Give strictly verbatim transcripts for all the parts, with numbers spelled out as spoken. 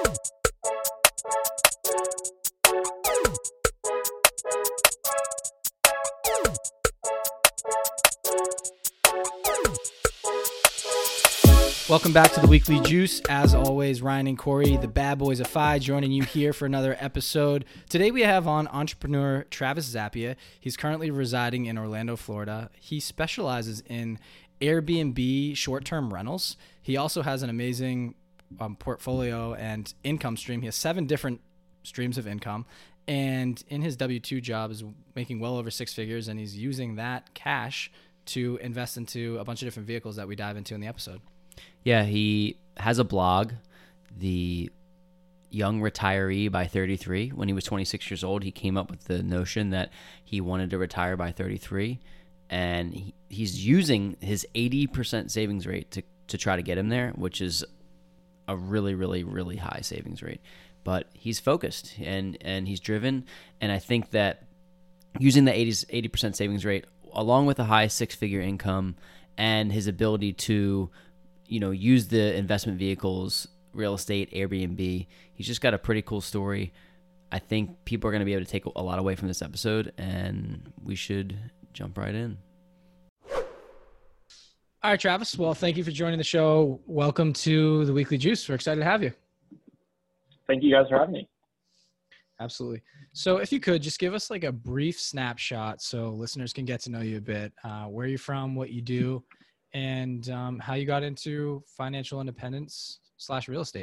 Welcome back to the Weekly Juice. As always, Ryan and Corey, the bad boys of Phi, joining you here for another episode. Today we have on entrepreneur Travis Zappia. He's currently residing in Orlando, Florida. He specializes in Airbnb short-term rentals. He also has an amazing um, portfolio and income stream. He has seven different streams of income. And in his W two job is making well over six figures, and he's using that cash to invest into a bunch of different vehicles that we dive into in the episode. Yeah, he has a blog, The Young Retiree by thirty-three. When he was twenty-six years old, he came up with the notion that he wanted to retire by thirty-three, and he, he's using his eighty percent savings rate to, to try to get him there, which is a really, really, really high savings rate. But he's focused, and, and he's driven, and I think that using the eighty percent savings rate, along with a high six-figure income and his ability to you know, use the investment vehicles, real estate, Airbnb. He's just got a pretty cool story. I think people are going to be able to take a lot away from this episode, and we should jump right in. All right, Travis. Well, thank you for joining the show. Welcome to the Weekly Juice. We're excited to have you. Thank you guys for having me. Absolutely. So if you could just give us like a brief snapshot so listeners can get to know you a bit, uh, where you're from, what you do, and um, how you got into financial independence slash real estate.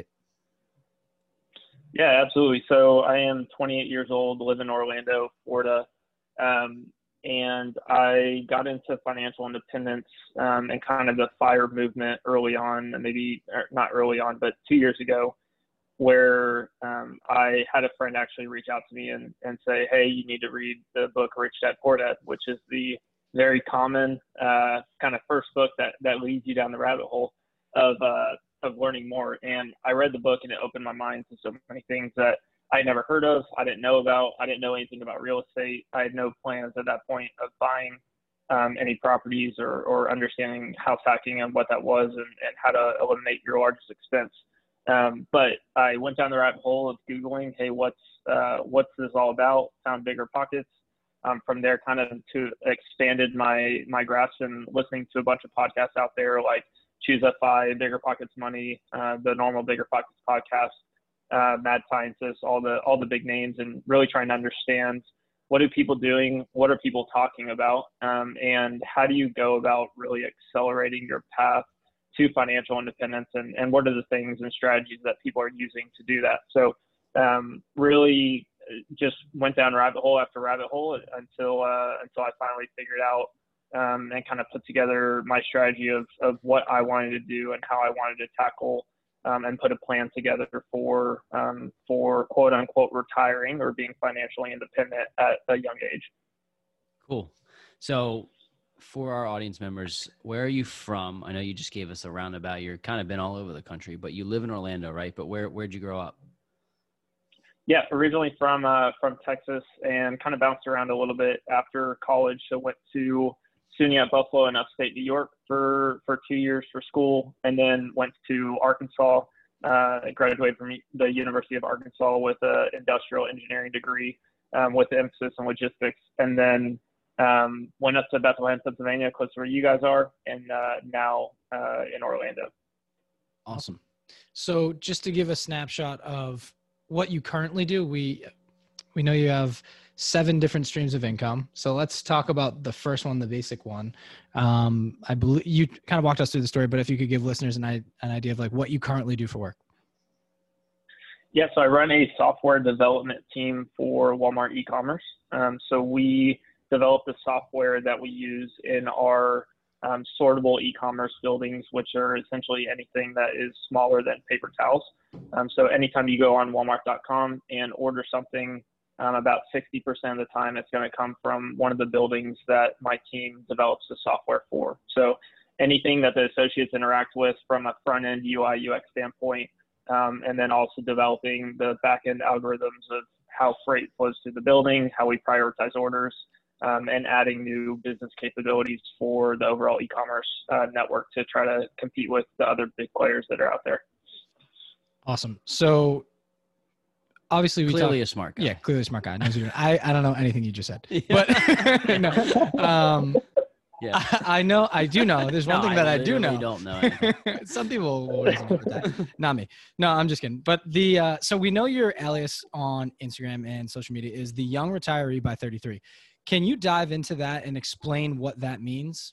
Yeah, absolutely. So I am twenty-eight years old, live in Orlando, Florida. Um, and I got into financial independence um, and kind of the FIRE movement early on, maybe not early on, but two years ago, where um, I had a friend actually reach out to me and, and say, hey, you need to read the book Rich Dad Poor Dad, which is the very common uh, kind of first book that, that leads you down the rabbit hole of uh, of learning more. And I read the book and it opened my mind to so many things that I never heard of, I didn't know about. I didn't know anything about real estate. I had no plans at that point of buying um, any properties or, or understanding house hacking and what that was and, and how to eliminate your largest expense. Um, but I went down the rabbit hole of Googling, hey, what's uh, what's this all about? Found BiggerPockets. Um, from there, kind of to expanded my my grasp and listening to a bunch of podcasts out there like Choose F I, BiggerPockets Money, uh, the normal BiggerPockets podcast, uh, Mad Scientist, all the all the big names, and really trying to understand what are people doing, what are people talking about, um, and how do you go about really accelerating your path to financial independence, and, and what are the things and strategies that people are using to do that. So um, really just went down rabbit hole after rabbit hole until uh, until I finally figured out um, and kind of put together my strategy of, of what I wanted to do and how I wanted to tackle um, and put a plan together for um, for quote unquote retiring or being financially independent at a young age. Cool. So for our audience members, where are you from? I know you just gave us a roundabout. You're kind of been all over the country, but you live in Orlando, right? But where where'd you grow up? Yeah, originally from uh, from Texas and kind of bounced around a little bit after college. So went to SUNY at Buffalo in upstate New York for, for two years for school, and then went to Arkansas. Uh, graduated from the University of Arkansas with an industrial engineering degree um, with emphasis on logistics, and then um, went up to Bethlehem, Pennsylvania, close to where you guys are, and uh, now uh, in Orlando. Awesome. So just to give a snapshot of what you currently do, we we know you have seven different streams of income. So let's talk about the first one, the basic one. Um, I believe you kind of walked us through the story, but if you could give listeners an, an idea of like what you currently do for work. Yeah, so I run a software development team for Walmart e-commerce. Um, so we develop the software that we use in our um, sortable e-commerce buildings, which are essentially anything that is smaller than paper towels. Um, so anytime you go on walmart dot com and order something, um, about sixty percent of the time it's going to come from one of the buildings that my team develops the software for. So anything that the associates interact with from a front-end U I U X standpoint, um, and then also developing the back-end algorithms of how freight flows through the building, how we prioritize orders, um, and adding new business capabilities for the overall e-commerce uh, network to try to compete with the other big players that are out there. Awesome. So obviously we Clearly talk, a smart guy. Yeah, clearly a smart guy. Knows what you're doing. I, I don't know anything you just said, Yeah. but no, um, Yeah. I, I know, I do know. There's one No, thing that I I do literally know. don't know anything. Some people will resonate with that. Not me. No, I'm just kidding. But the, uh, so we know your alias on Instagram and social media is the Young Retiree by thirty-three. Can you dive into that and explain what that means?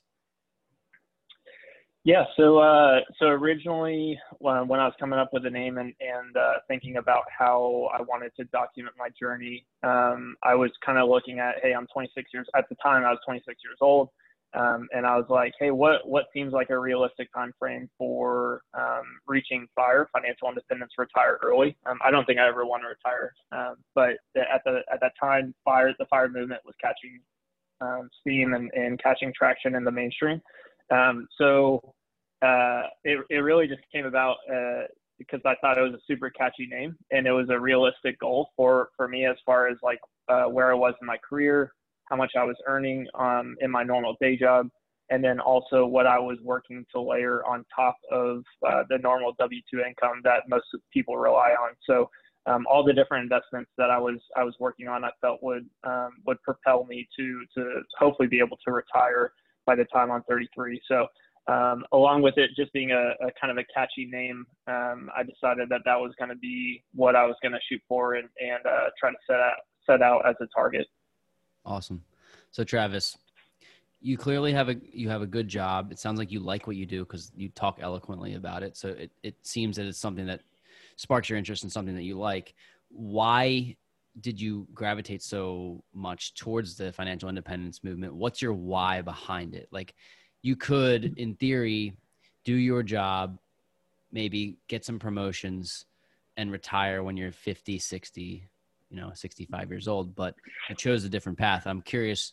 Yeah, so uh, so originally when, when I was coming up with the name and, and uh, thinking about how I wanted to document my journey, um, I was kind of looking at, hey, I'm twenty-six years, at the time I was twenty-six years old, um, and I was like, hey, what, what seems like a realistic time frame for um, reaching FIRE, financial independence, retire early? Um, I don't think I ever want to retire, um, but at, the, at that time, FIRE, the FIRE movement was catching um, steam and, and catching traction in the mainstream. Um, so uh, it, it really just came about uh, because I thought it was a super catchy name and it was a realistic goal for, for me as far as like uh, where I was in my career, how much I was earning um, in my normal day job, and then also what I was working to layer on top of uh, the normal W two income that most people rely on. So um, all the different investments that I was I was working on, I felt would um, would propel me to to hopefully be able to retire by the time I'm thirty-three. So um, along with it just being a, a kind of a catchy name, um, I decided that that was going to be what I was going to shoot for and, and uh, try to set out set out as a target. Awesome. So Travis, you clearly have a you have a good job. It sounds like you like what you do because you talk eloquently about it. So it, it seems that it's something that sparks your interest in something that you like. Why did you gravitate so much towards the financial independence movement? What's your why behind it? Like you could, in theory, do your job, maybe get some promotions and retire when you're fifty, sixty, you know, sixty-five years old, but you chose a different path. I'm curious,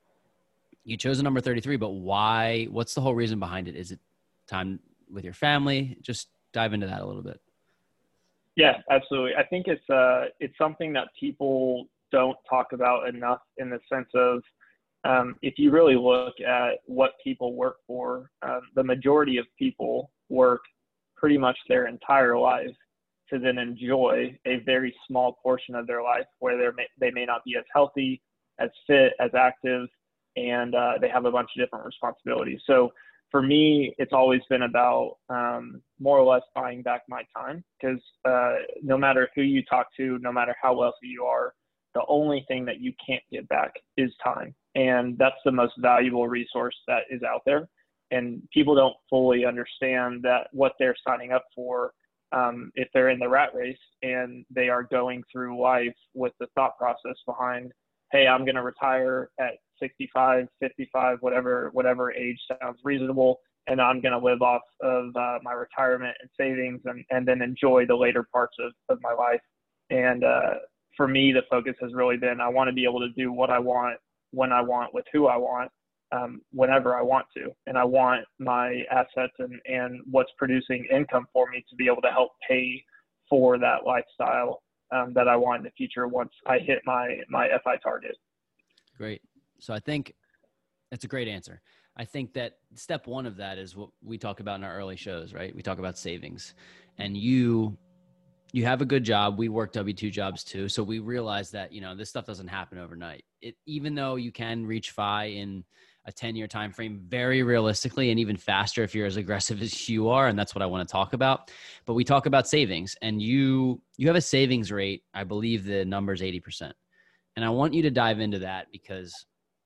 you chose the number thirty-three, but why? What's the whole reason behind it? Is it time with your family? Just dive into that a little bit. Yeah, absolutely. I think it's uh, it's something that people don't talk about enough in the sense of um, if you really look at what people work for, um, the majority of people work pretty much their entire life to then enjoy a very small portion of their life where they may, they may not be as healthy, as fit, as active, and uh, they have a bunch of different responsibilities. So for me, it's always been about um, more or less buying back my time because uh, no matter who you talk to, no matter how wealthy you are, the only thing that you can't get back is time. And that's the most valuable resource that is out there. And people don't fully understand that what they're signing up for, um, if they're in the rat race and they are going through life with the thought process behind, hey, I'm going to retire at sixty-five, fifty-five, whatever, whatever age sounds reasonable. And I'm going to live off of uh, my retirement and savings and, and then enjoy the later parts of, of my life. And uh, for me, the focus has really been, I want to be able to do what I want, when I want, with who I want, um, whenever I want to. And I want my assets and, and what's producing income for me to be able to help pay for that lifestyle um, that I want in the future once I hit my, my F I target. Great. So I think that's a great answer. I think that step one of that is what we talk about in our early shows, right? We talk about savings, and you, you have a good job. We work W two jobs too. So we realize that, you know, this stuff doesn't happen overnight. It, even though you can reach F I in a ten year time frame, very realistically, and even faster if you're as aggressive as you are. And that's what I want to talk about. But we talk about savings, and you, you have a savings rate. I believe the number is eighty percent. And I want you to dive into that because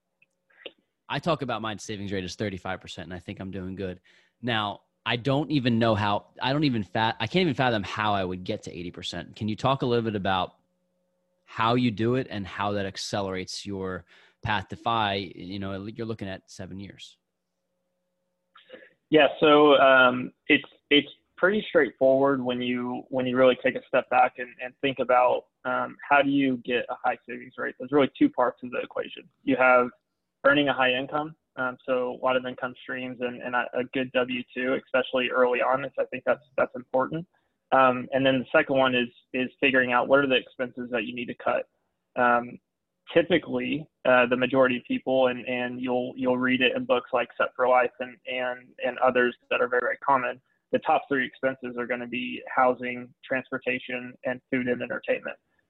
I talk about my savings rate as thirty-five percent, and I think I'm doing good. Now, I don't even know how, I don't even fat, I can't even fathom how I would get to eighty percent. Can you talk a little bit about how you do it and how that accelerates your path to F I? You know, you're looking at seven years. Yeah. So um, it's, it's pretty straightforward when you, when you really take a step back and, and think about um, how do you get a high savings rate? There's really two parts of the equation. You have earning a high income. Um, so a lot of income streams and, and a, a good W two, especially early on. I think that's, that's important. Um, and then the second one is, is figuring out what are the expenses that you need to cut. Um, typically, uh, the majority of people, and, and you'll, you'll read it in books like Set for Life and, and, and others that are very, very common. The top three expenses are going to be housing, transportation, and food and entertainment.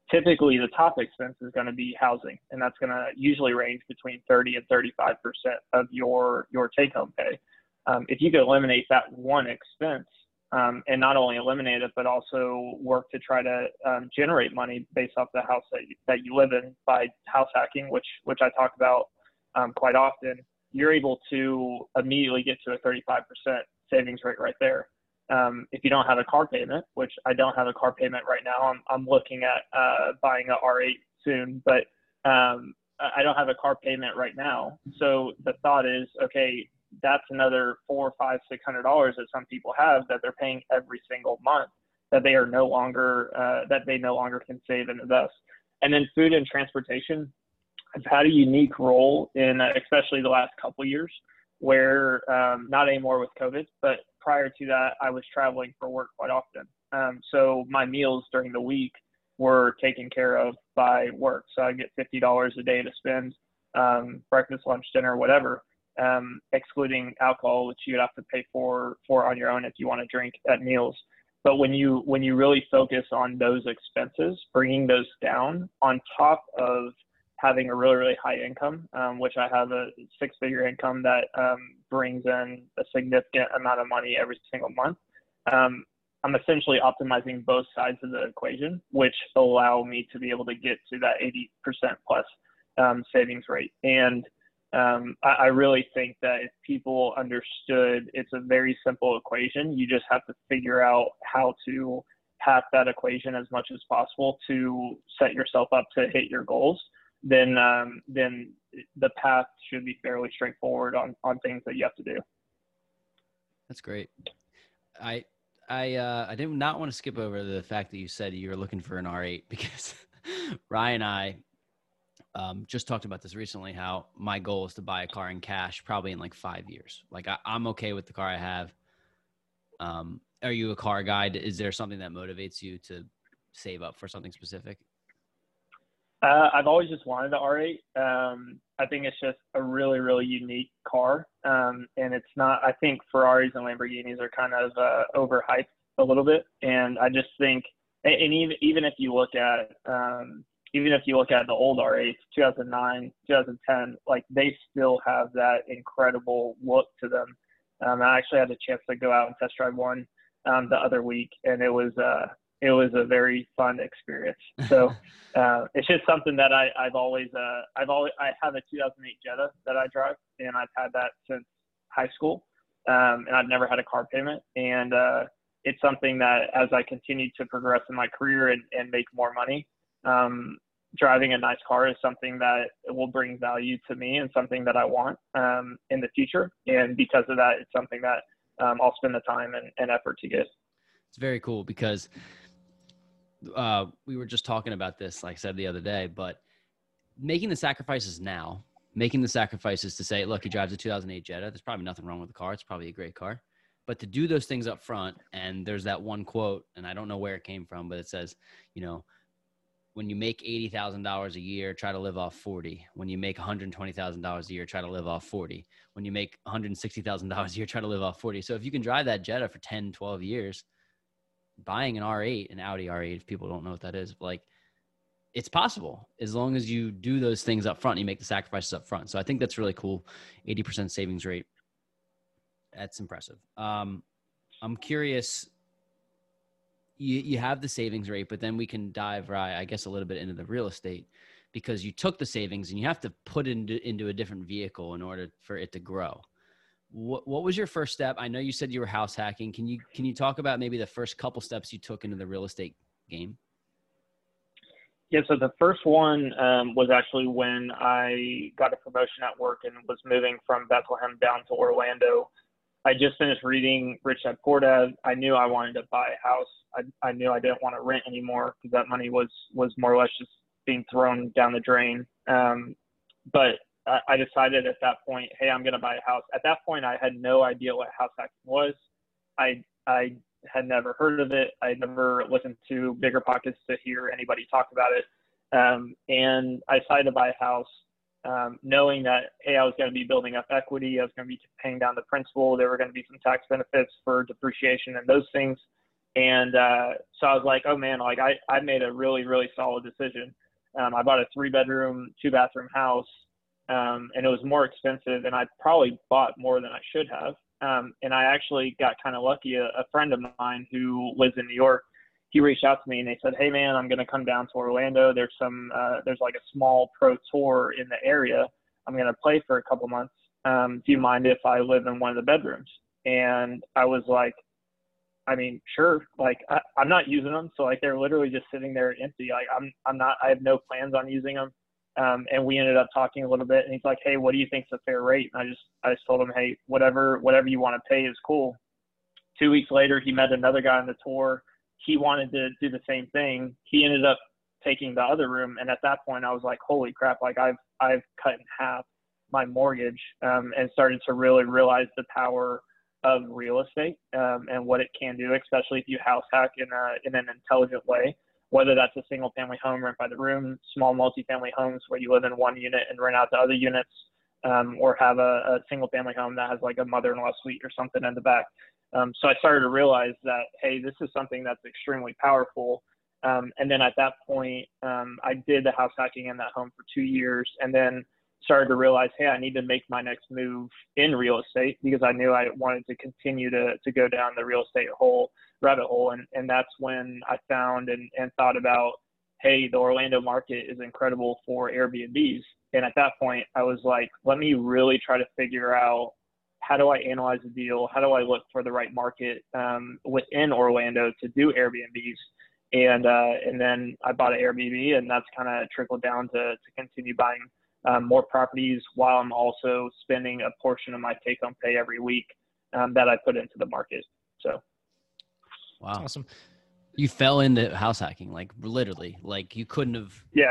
typically the top expense is going to be housing, and that's going to usually range between thirty and thirty-five percent of your, your take home pay. Um, if you could eliminate that one expense, um, and not only eliminate it, but also work to try to um, generate money based off the house that you, that you live in by house hacking, which, which I talk about um, quite often, you're able to immediately get to a thirty-five percent savings rate right there. Um, if you don't have a car payment, which I don't have a car payment right now, I'm, I'm looking at uh, buying a R eight soon, but um, I don't have a car payment right now. So the thought is, okay, that's another four, five, six hundred dollars that some people have that they're paying every single month that they are no longer uh, that they no longer can save and invest. And then food and transportation. I've had a unique role in, uh, especially the last couple of years, where um, not anymore with COVID, but prior to that, I was traveling for work quite often. Um, so my meals during the week were taken care of by work. So I get fifty dollars a day to spend, um, breakfast, lunch, dinner, whatever, um, excluding alcohol, which you'd have to pay for, for on your own if you want to drink at meals. But when you, when you really focus on those expenses, bringing those down on top of having a really, really high income, um, which I have a six figure income that um, brings in a significant amount of money every single month. Um, I'm essentially optimizing both sides of the equation, which allow me to be able to get to that eighty percent plus um, savings rate. And um, I, I really think that if people understood, it's a very simple equation. You just have to figure out how to hack that equation as much as possible to set yourself up to hit your goals. Then um, then the path should be fairly straightforward on, on things that you have to do. That's great. I I uh, I did not want to skip over the fact that you said you were looking for an R eight, because Ryan and I um, just talked about this recently, how my goal is to buy a car in cash probably in like five years. Like I, I'm okay with the car I have. Um, are you a car guy? Is there something that motivates you to save up for something specific? Uh, I've always just wanted the R eight. Um, I think it's just a really, really unique car. Um, and it's not, I think Ferraris and Lamborghinis are kind of uh, overhyped a little bit. And I just think, and, and even, even if you look at, um, even if you look at the old R eights, two thousand nine, two thousand ten, like they still have that incredible look to them. Um, I actually had a chance to go out and test drive one um, the other week, and it was, uh, it was a very fun experience. So uh, it's just something that I, I've always, uh, I've always, I have a two thousand eight Jetta that I drive, and I've had that since high school. Um, and I've never had a car payment. And uh, it's something that as I continue to progress in my career and, and make more money, um, driving a nice car is something that will bring value to me and something that I want um, in the future. And because of that, it's something that um, I'll spend the time and, and effort to get. It's very cool because uh, we were just talking about this, like I said the other day, but making the sacrifices now, making the sacrifices to say, look, he drives a two thousand eight Jetta. There's probably nothing wrong with the car. It's probably a great car. But to do those things up front, and there's that one quote, and I don't know where it came from, but it says, you know, when you make eighty thousand dollars a year, try to live off forty. When you make one hundred twenty thousand dollars a year, try to live off forty. When you make one hundred sixty thousand dollars a year, try to live off forty. So if you can drive that Jetta for ten, twelve years, buying an R eight, an Audi R eight, if people don't know what that is, like it's possible as long as you do those things up front, you make the sacrifices up front. So I think that's really cool. eighty percent savings rate. That's impressive. Um, I'm curious, you, you have the savings rate, but then we can dive right, I guess, a little bit into the real estate, because you took the savings and you have to put it into, into a different vehicle in order for it to grow. What what was your first step? I know you said you were house hacking. Can you can you talk about maybe the first couple steps you took into the real estate game? Yeah, so the first one um, was actually when I got a promotion at work and was moving from Bethlehem down to Orlando. I just finished reading Rich Dad Poor Dad. I knew I wanted to buy a house. I, I knew I didn't want to rent anymore because that money was was more or less just being thrown down the drain. Um, but I decided at that point, hey, I'm going to buy a house. At that point, I had no idea what house hacking was. I I had never heard of it. I had never listened to Bigger Pockets to hear anybody talk about it. Um, and I decided to buy a house um, knowing that, hey, I was going to be building up equity. I was going to be paying down the principal. There were going to be some tax benefits for depreciation and those things. And uh, so I was like, oh man, like I, I made a really, really solid decision. Um, I bought a three bedroom, two bathroom house, um, and it was more expensive, and I probably bought more than I should have. Um, and I actually got kind of lucky. A, a friend of mine who lives in New York, he reached out to me and they said, hey man, I'm going to come down to Orlando. There's some, uh, there's like a small pro tour in the area. I'm going to play for a couple months. Um, do you mind if I live in one of the bedrooms? And I was like, I mean, sure. Like I, I'm not using them. So like, they're literally just sitting there empty. Like I'm, I'm not, I have no plans on using them. Um, and we ended up talking a little bit and he's like, hey, what do you think's a fair rate? And I just, I just told him, hey, whatever, whatever you want to pay is cool. Two weeks later, he met another guy on the tour. He wanted to do the same thing. He ended up taking the other room. And at that point I was like, holy crap. Like I've, I've cut in half my mortgage, um, and started to really realize the power of real estate, um, and what it can do, especially if you house hack in a, in an intelligent way, whether that's a single family home rent by the room, small multifamily homes where you live in one unit and rent out to other units, um, or have a, a single family home that has like a mother-in-law suite or something in the back. Um, so I started to realize that, hey, this is something that's extremely powerful. Um, and then at that point, um, I did the house hacking in that home for two years and then started to realize, hey, I need to make my next move in real estate because I knew I wanted to continue to, to go down the real estate hole, rabbit hole. And, and that's when I found and, and thought about, hey, the Orlando market is incredible for Airbnbs. And at that point, I was like, let me really try to figure out, how do I analyze a deal? How do I look for the right market um, within Orlando to do Airbnbs? And uh, and then I bought an Airbnb, and that's kind of trickled down to to continue buying um, more properties while I'm also spending a portion of my take-home pay every week um, that I put into the market. So, wow, awesome. You fell into house hacking, like literally, like you couldn't have. Yeah,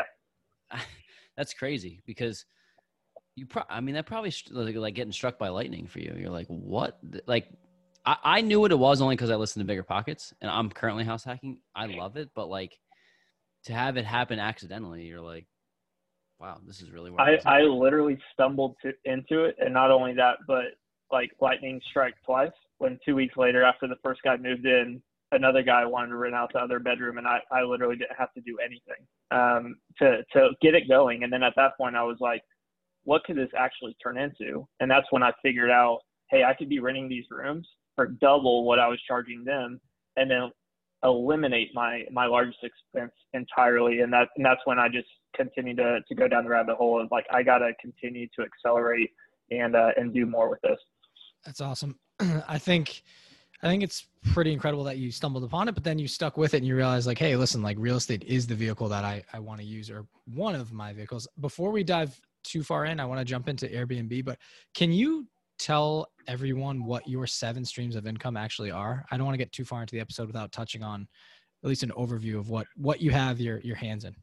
that's crazy because. You pro- I mean, that probably like, like getting struck by lightning for you. You're like, what? Like, I, I knew what it was only because I listened to Bigger Pockets, and I'm currently house hacking. I love it, but like to have it happen accidentally, you're like, wow, this is really I, working. I literally stumbled to, into it, and not only that, but like lightning strike twice. When two weeks later, after the first guy moved in, another guy wanted to rent out the other bedroom, and I, I literally didn't have to do anything um, to to get it going. And then at that point, I was like, what could this actually turn into? And that's when I figured out, hey, I could be renting these rooms for double what I was charging them and then eliminate my, my largest expense entirely. And that, and that's when I just continued to, to go down the rabbit hole of like, I got to continue to accelerate and, uh, and do more with this. That's awesome. I think, I think it's pretty incredible that you stumbled upon it, but then you stuck with it and you realize like, hey, listen, like real estate is the vehicle that I, I want to use, or one of my vehicles. Before we dive too far in, I want to jump into Airbnb, but can you tell everyone what your seven streams of income actually are? I don't want to get too far into the episode without touching on at least an overview of what, what you have your, your hands in.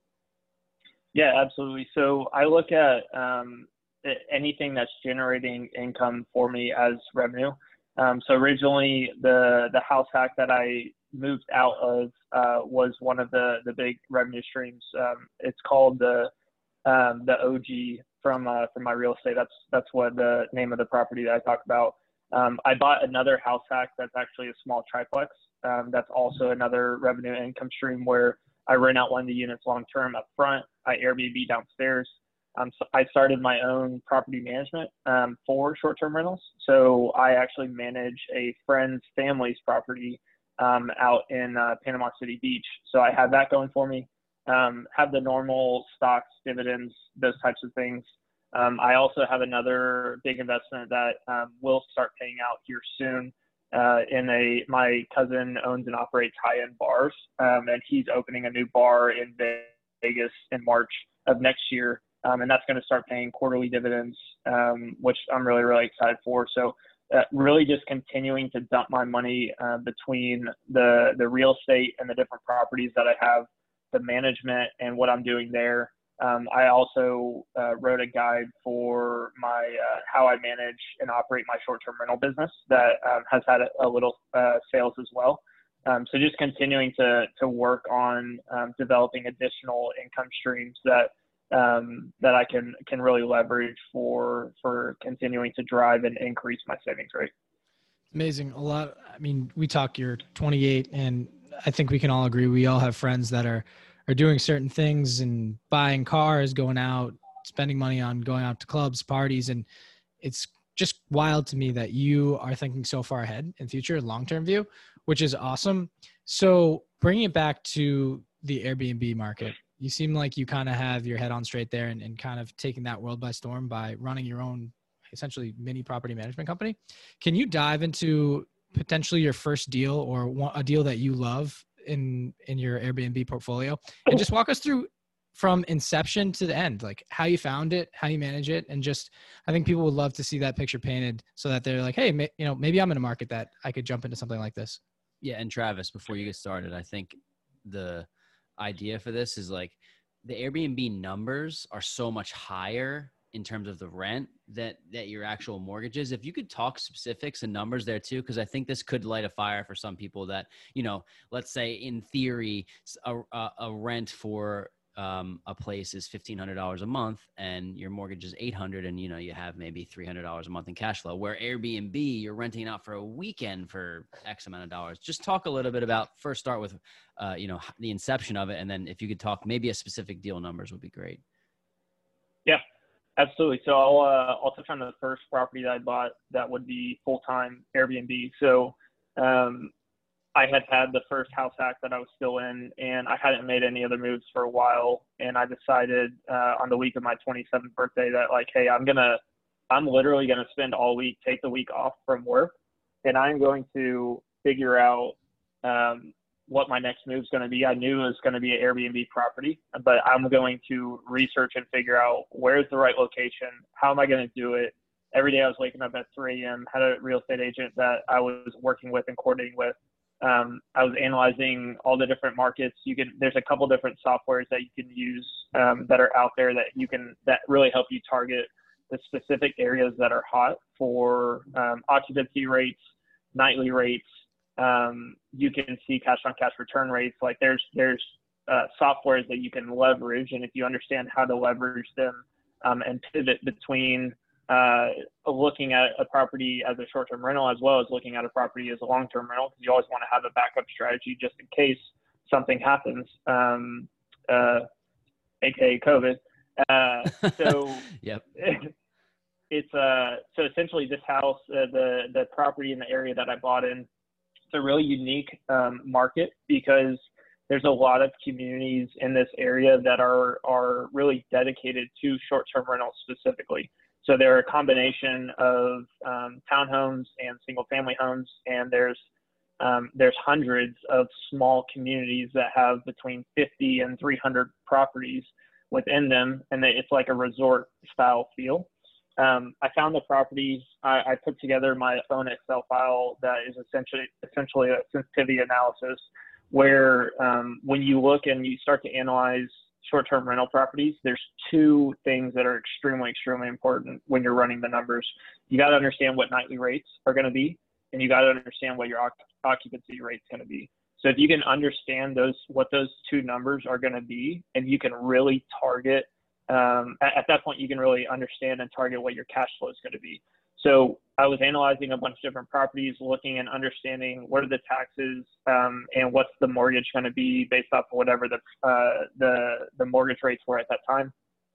Yeah, absolutely. So I look at um, anything that's generating income for me as revenue. Um, so originally the, the house hack that I moved out of uh, was one of the, the big revenue streams. Um, it's called the Um, the O G from uh, from my real estate. That's that's what the name of the property that I talk about. Um, I bought another house hack that's actually a small triplex. Um, that's also another revenue income stream where I rent out one of the units long term up front. I Airbnb downstairs. Um, so I started my own property management um, for short term rentals. So I actually manage a friend's family's property um, out in uh, Panama City Beach. So I have that going for me. Um, have the normal stocks, dividends, those types of things. Um, I also have another big investment that um, will start paying out here soon. Uh, in a, my cousin owns and operates high-end bars, um, and he's opening a new bar in Vegas in March of next year, um, and that's going to start paying quarterly dividends, um, which I'm really, really excited for. So, uh, really just continuing to dump my money uh, between the the real estate and the different properties that I have, the management and what I'm doing there. Um, I also uh, wrote a guide for my uh, how I manage and operate my short-term rental business that um, has had a, a little uh, sales as well. Um, so just continuing to to work on um, developing additional income streams that um, that I can can really leverage for for continuing to drive and increase my savings rate. Amazing. A lot. I mean, we talk, you're twenty-eight, and I think we can all agree. We all have friends that are, are doing certain things and buying cars, going out, spending money on going out to clubs, parties. And it's just wild to me that you are thinking so far ahead in future, long-term view, which is awesome. So bringing it back to the Airbnb market, you seem like you kind of have your head on straight there and, and kind of taking that world by storm by running your own essentially mini property management company. Can you dive into potentially your first deal or one, a deal that you love in, in your Airbnb portfolio, and just walk us through from inception to the end, like how you found it, how you manage it. And just, I think people would love to see that picture painted so that they're like, hey, may, you know, maybe I'm in a market that I could jump into something like this. Yeah. And Travis, before you get started, I think the idea for this is like the Airbnb numbers are so much higher in terms of the rent that, that your actual mortgages. If you could talk specifics and numbers there too, because I think this could light a fire for some people that, you know, let's say in theory, a, a, a rent for um, a place is fifteen hundred dollars a month and your mortgage is eight hundred dollars and, you know, you have maybe three hundred dollars a month in cash flow, where Airbnb, you're renting out for a weekend for X amount of dollars. Just talk a little bit about, first start with, uh, you know, the inception of it. And then if you could talk maybe a specific deal numbers would be great. Yeah. Absolutely. So I'll uh, I'll touch on the first property that I bought that would be full-time Airbnb. So um, I had had the first house hack that I was still in, and I hadn't made any other moves for a while. And I decided uh, on the week of my twenty-seventh birthday that like, hey, I'm gonna, I'm literally gonna spend all week, take the week off from work, and I'm going to figure out um, what my next move is going to be. I knew it was going to be an Airbnb property, but I'm going to research and figure out where's the right location. How am I going to do it? Every day I was waking up at three a.m., had a real estate agent that I was working with and coordinating with. Um, I was analyzing all the different markets. You can, there's a couple different softwares that you can use um, that are out there that you can, that really help you target the specific areas that are hot for um, occupancy rates, nightly rates. Um, you can see cash on cash return rates. Like there's, there's, uh, softwares that you can leverage. And if you understand how to leverage them, um, and pivot between, uh, looking at a property as a short-term rental, as well as looking at a property as a long-term rental, because you always want to have a backup strategy just in case something happens, um, uh, A K A COVID. Uh, so yep. It's, uh, so essentially this house, uh, the, the property in the area that I bought in, it's a really unique um, market because there's a lot of communities in this area that are are really dedicated to short-term rentals specifically. So they're a combination of um, townhomes and single-family homes, and there's um, there's hundreds of small communities that have between fifty and three hundred properties within them, and they, it's like a resort-style feel. Um, I found the properties. I, I put together my own Excel file that is essentially essentially a sensitivity analysis, where um, when you look and you start to analyze short-term rental properties, there's two things that are extremely, extremely important when you're running the numbers. You got to understand what nightly rates are going to be, and you got to understand what your occupancy rate is going to be. So if you can understand those, what those two numbers are going to be, and you can really target. Um, at, at that point, you can really understand and target what your cash flow is going to be. So I was analyzing a bunch of different properties, looking and understanding what are the taxes um, and what's the mortgage going to be based off of whatever the uh, the the mortgage rates were at that time.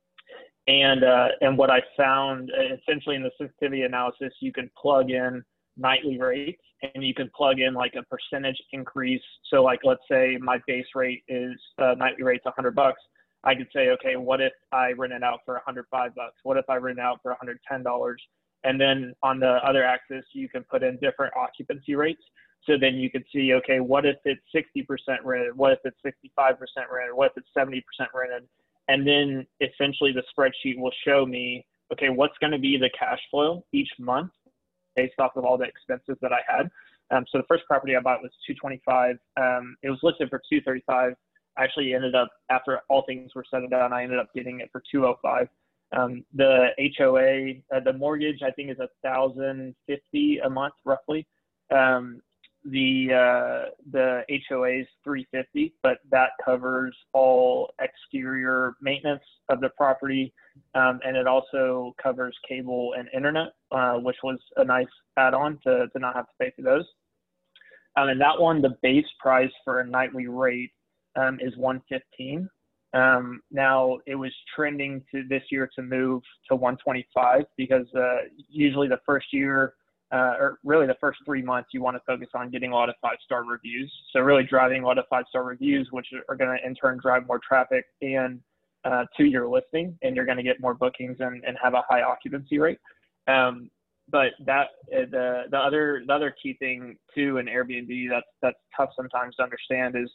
And uh, and what I found essentially in the sensitivity analysis, you can plug in nightly rates and you can plug in like a percentage increase. So like let's say my base rate is uh, nightly rate's one hundred bucks. I could say, okay, what if I rent it out for one hundred five bucks? What if I rent it out for one hundred ten dollars? And then on the other axis, you can put in different occupancy rates. So then you could see, okay, what if it's sixty percent rented? What if it's sixty-five percent rented? What if it's seventy percent rented? And then essentially the spreadsheet will show me, okay, what's going to be the cash flow each month based off of all the expenses that I had. Um, so the first property I bought was two twenty-five. Um, it was listed for two thirty-five. I actually ended up, after all things were said and done, I ended up getting it for two oh five. Um, the H O A, uh, the mortgage, I think is a thousand fifty a month roughly. Um, the uh, the H O A is three hundred fifty dollars, but that covers all exterior maintenance of the property, um, and it also covers cable and internet, uh, which was a nice add-on to, to not have to pay for those. Um, and that one, the base price for a nightly rate um, is one hundred fifteen dollars. Um, now it was trending to this year to move to one hundred twenty-five dollars because uh, usually the first year, uh, or really the first three months, you want to focus on getting a lot of five-star reviews. So really driving a lot of five-star reviews, which are going to in turn drive more traffic and uh, to your listing, and you're going to get more bookings and, and have a high occupancy rate. Um, but that the the other the other key thing too in Airbnb that's that's tough sometimes to understand is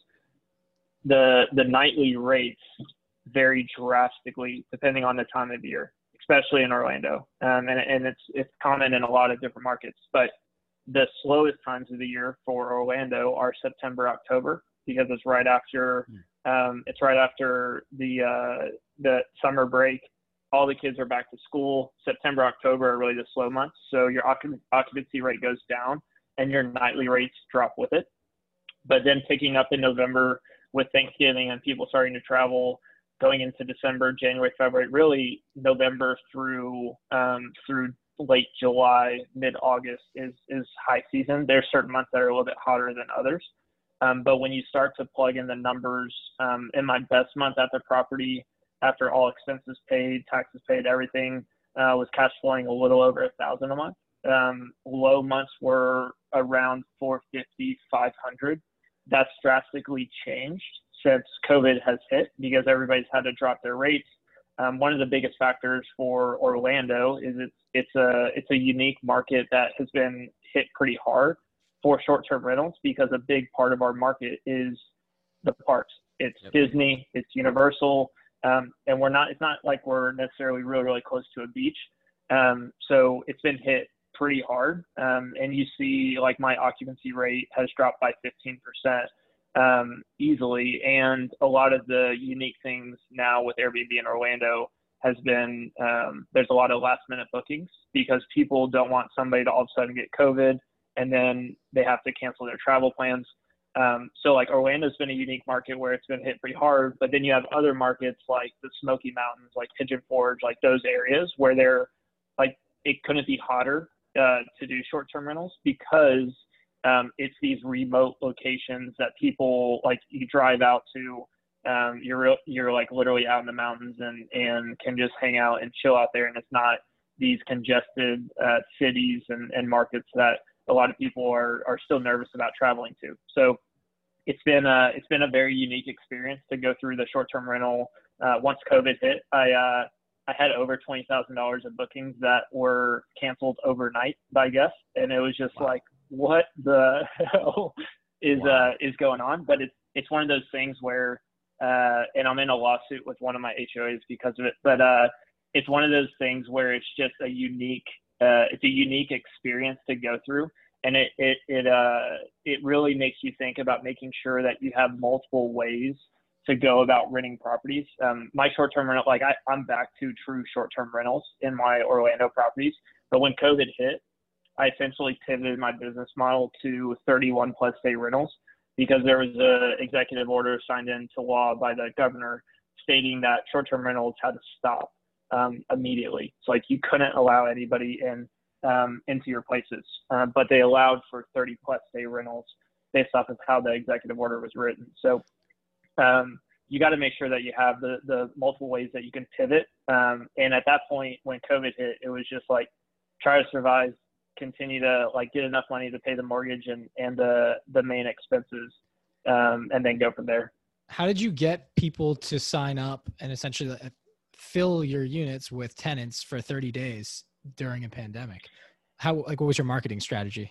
the the nightly rates vary drastically depending on the time of year, especially in Orlando. Um, and, and it's it's common in a lot of different markets. But the slowest times of the year for Orlando are September, October, because it's right after um, it's right after the uh, the summer break. All the kids are back to school. September, October are really the slow months. So your occupancy rate goes down and your nightly rates drop with it. But then picking up in November with Thanksgiving and people starting to travel, going into December, January, February, really November through um, through late July, mid-August is is high season. There's certain months that are a little bit hotter than others. Um, but when you start to plug in the numbers, um, in my best month at the property, after all expenses paid, taxes paid, everything, uh, was cash flowing a little over a thousand a month. Um, low months were around four fifty, five hundred. That's drastically changed since COVID has hit because everybody's had to drop their rates. Um, one of the biggest factors for Orlando is it's it's a it's a unique market that has been hit pretty hard for short-term rentals because a big part of our market is the parks. It's yep. Disney, it's Universal. Um, and we're not, it's not like we're necessarily really, really close to a beach. Um, so it's been hit pretty hard. Um, and you see like my occupancy rate has dropped by fifteen percent um, easily. And a lot of the unique things now with Airbnb in Orlando has been, um, there's a lot of last minute bookings because people don't want somebody to all of a sudden get COVID and then they have to cancel their travel plans. Um, so like Orlando's been a unique market where it's been hit pretty hard, but then you have other markets like the Smoky Mountains, like Pigeon Forge, like those areas where they're like, it couldn't be hotter uh, to do short-term rentals because um, it's these remote locations that people like you drive out to, um, you're, real, you're like literally out in the mountains and, and can just hang out and chill out there. And it's not these congested uh, cities and, and markets that a lot of people are, are still nervous about traveling to. So it's been a, it's been a very unique experience to go through the short-term rental. Uh, once COVID hit, I, uh, I had over twenty thousand dollars of bookings that were canceled overnight by guests. And it was just wow. like, what the hell is, wow. uh, is going on? But it's, it's one of those things where, uh, and I'm in a lawsuit with one of my H O As because of it, but, uh, it's one of those things where it's just a unique, uh, it's a unique experience to go through. And it, it, it, uh, it really makes you think about making sure that you have multiple ways to go about renting properties. Um, my short-term rental, like I, I'm back to true short-term rentals in my Orlando properties. But when COVID hit, I essentially pivoted my business model to thirty-one plus day rentals because there was a executive order signed into law by the governor stating that short-term rentals had to stop um, immediately. So like you couldn't allow anybody in um, into your places, uh, but they allowed for thirty plus day rentals based off of how the executive order was written. So um, you got to make sure that you have the, the multiple ways that you can pivot. Um, and at that point, when COVID hit, it was just like, try to survive, continue to like get enough money to pay the mortgage and, and the, the main expenses, um, and then go from there. How did you get people to sign up and essentially fill your units with tenants for thirty days during a pandemic? How, like, what was your marketing strategy?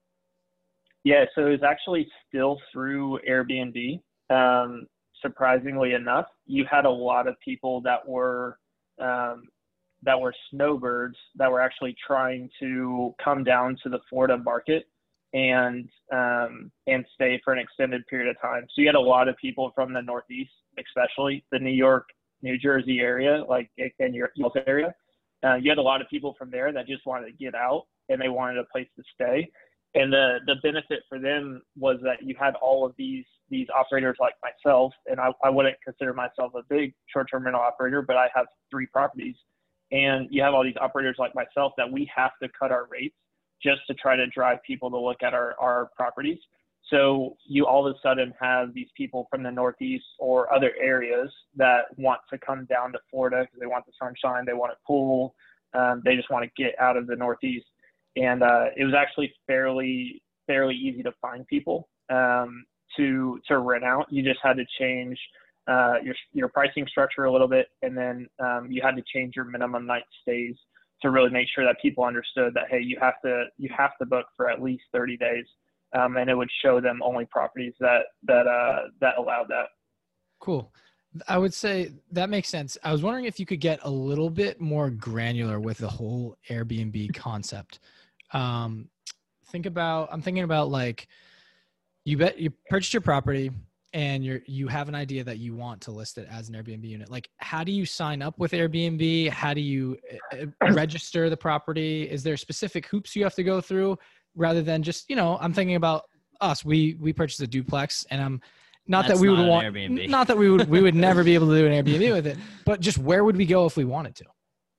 Yeah, so it was actually still through Airbnb. Um, surprisingly enough, you had a lot of people that were, um, that were snowbirds that were actually trying to come down to the Florida market and, um, and stay for an extended period of time. So you had a lot of people from the Northeast, especially the New York, New Jersey area, like in your area. Uh, you had a lot of people from there that just wanted to get out and they wanted a place to stay. And the, the benefit for them was that you had all of these these operators like myself, and I, I wouldn't consider myself a big short-term rental operator, but I have three properties. And you have all these operators like myself that we have to cut our rates just to try to drive people to look at our, our properties. So you all of a sudden have these people from the Northeast or other areas that want to come down to Florida because they want the sunshine, they want a pool, um, they just want to get out of the Northeast. And uh, it was actually fairly fairly easy to find people um, to to rent out. You just had to change uh, your your pricing structure a little bit, and then um, you had to change your minimum night stays to really make sure that people understood that, hey, you have to you have to book for at least thirty days, um, and it would show them only properties that that uh, that allowed that. Cool. I would say that makes sense. I was wondering if you could get a little bit more granular with the whole Airbnb concept. Um, think about, I'm thinking about like, you bet you purchased your property and you're, you have an idea that you want to list it as an Airbnb unit. Like, how do you sign up with Airbnb? How do you uh, register the property? Is there specific hoops you have to go through rather than just, you know, I'm thinking about us, we, we purchased a duplex, and I'm not That's that we not would an want, Airbnb. not that we would, we would never be able to do an Airbnb with it, but just where would we go if we wanted to?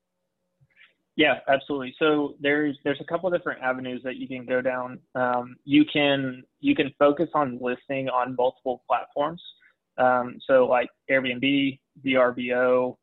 Yeah, absolutely. So there's there's a couple of different avenues that you can go down. Um, you can you can focus on listing on multiple platforms. Um, so like Airbnb, V R B O,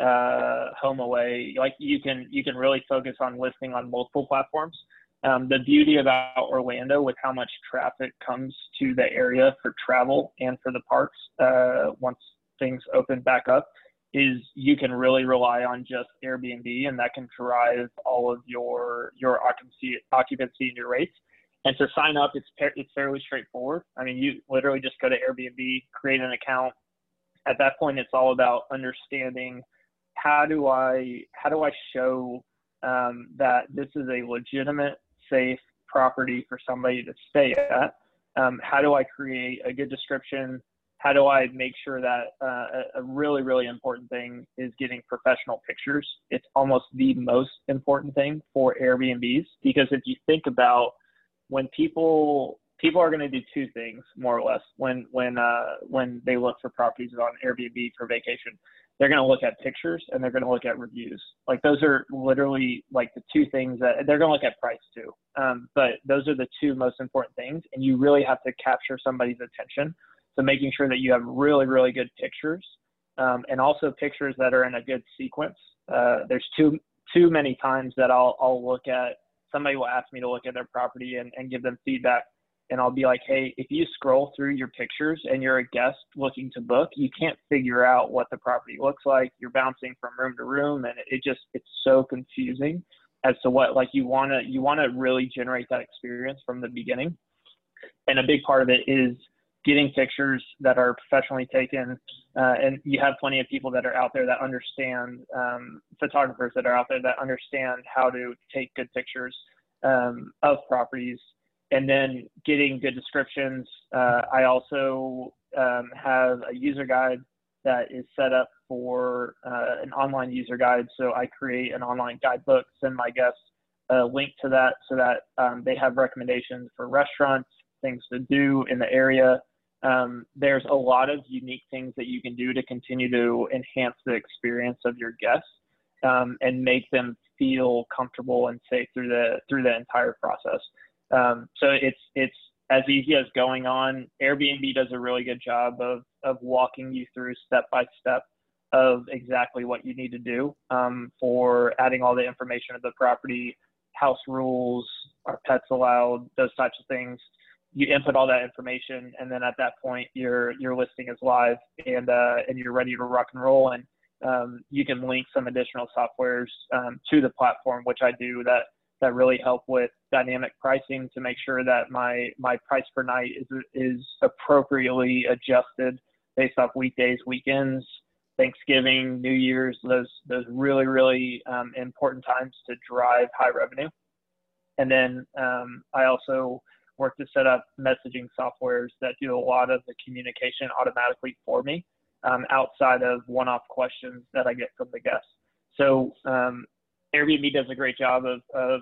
uh, HomeAway. Like you can you can really focus on listing on multiple platforms. Um, the beauty about Orlando, with how much traffic comes to the area for travel and for the parks uh, once things open back up, is you can really rely on just Airbnb, and that can drive all of your your occupancy occupancy and your rates. And to sign up, it's it's fairly straightforward. I mean, you literally just go to Airbnb, create an account. At that point, it's all about understanding how do I how do I show um, that this is a legitimate, safe property for somebody to stay at. Um, how do I create a good description? How do I make sure that uh, a really, really important thing is getting professional pictures? It's almost the most important thing for Airbnbs, because if you think about when people people are going to do two things more or less when when uh, when they look for properties on Airbnb for vacation. They're going to look at pictures and they're going to look at reviews. Like those are literally like the two things that they're going to look at price too. Um, but those are the two most important things, and you really have to capture somebody's attention. So making sure that you have really, really good pictures, um, and also pictures that are in a good sequence. Uh, there's too too many times that I'll I'll look at, somebody will ask me to look at their property and, and give them feedback, and I'll be like, hey, if you scroll through your pictures and you're a guest looking to book, you can't figure out what the property looks like. You're bouncing from room to room, and it just it's so confusing as to what, like, you want to you want to really generate that experience from the beginning. And a big part of it is getting pictures that are professionally taken. Uh, and you have plenty of people that are out there that understand, um, photographers that are out there that understand how to take good pictures um, of properties, and then getting good descriptions. Uh, I also um, have a user guide that is set up for uh, an online user guide. So I create an online guidebook, send my guests a link to that so that um, they have recommendations for restaurants, things to do in the area. Um, there's a lot of unique things that you can do to continue to enhance the experience of your guests, um, and make them feel comfortable and safe through the through the entire process. Um, so it's it's as easy as going on. Airbnb does a really good job of of walking you through step by step of exactly what you need to do um, for adding all the information of the property, house rules, are pets allowed, those types of things. You input all that information, and then at that point, your your listing is live, and uh, and you're ready to rock and roll. And um, you can link some additional softwares um, to the platform, which I do, that that really help with dynamic pricing to make sure that my my price per night is is appropriately adjusted based off weekdays, weekends, Thanksgiving, New Year's, those those really really um, important times to drive high revenue. And then um, I also work to set up messaging softwares that do a lot of the communication automatically for me, um, outside of one-off questions that I get from the guests. So um, Airbnb does a great job of, of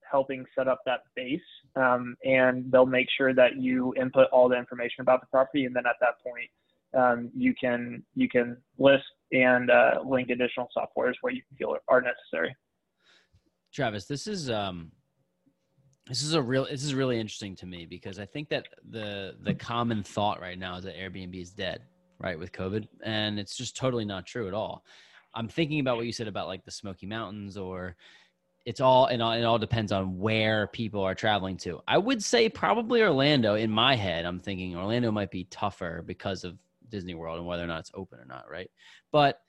helping set up that base, um, and they'll make sure that you input all the information about the property, and then at that point, um, you can you can list and uh, link additional softwares where you feel are necessary. Travis, this is um, this is a real this is really interesting to me, because I think that the the common thought right now is that Airbnb is dead, right, with COVID, and it's just totally not true at all. I'm thinking about what you said about like the Smoky Mountains, or it's all, and it all depends on where people are traveling to. I would say probably Orlando. In my head, I'm thinking Orlando might be tougher because of Disney World and whether or not it's open or not, right? But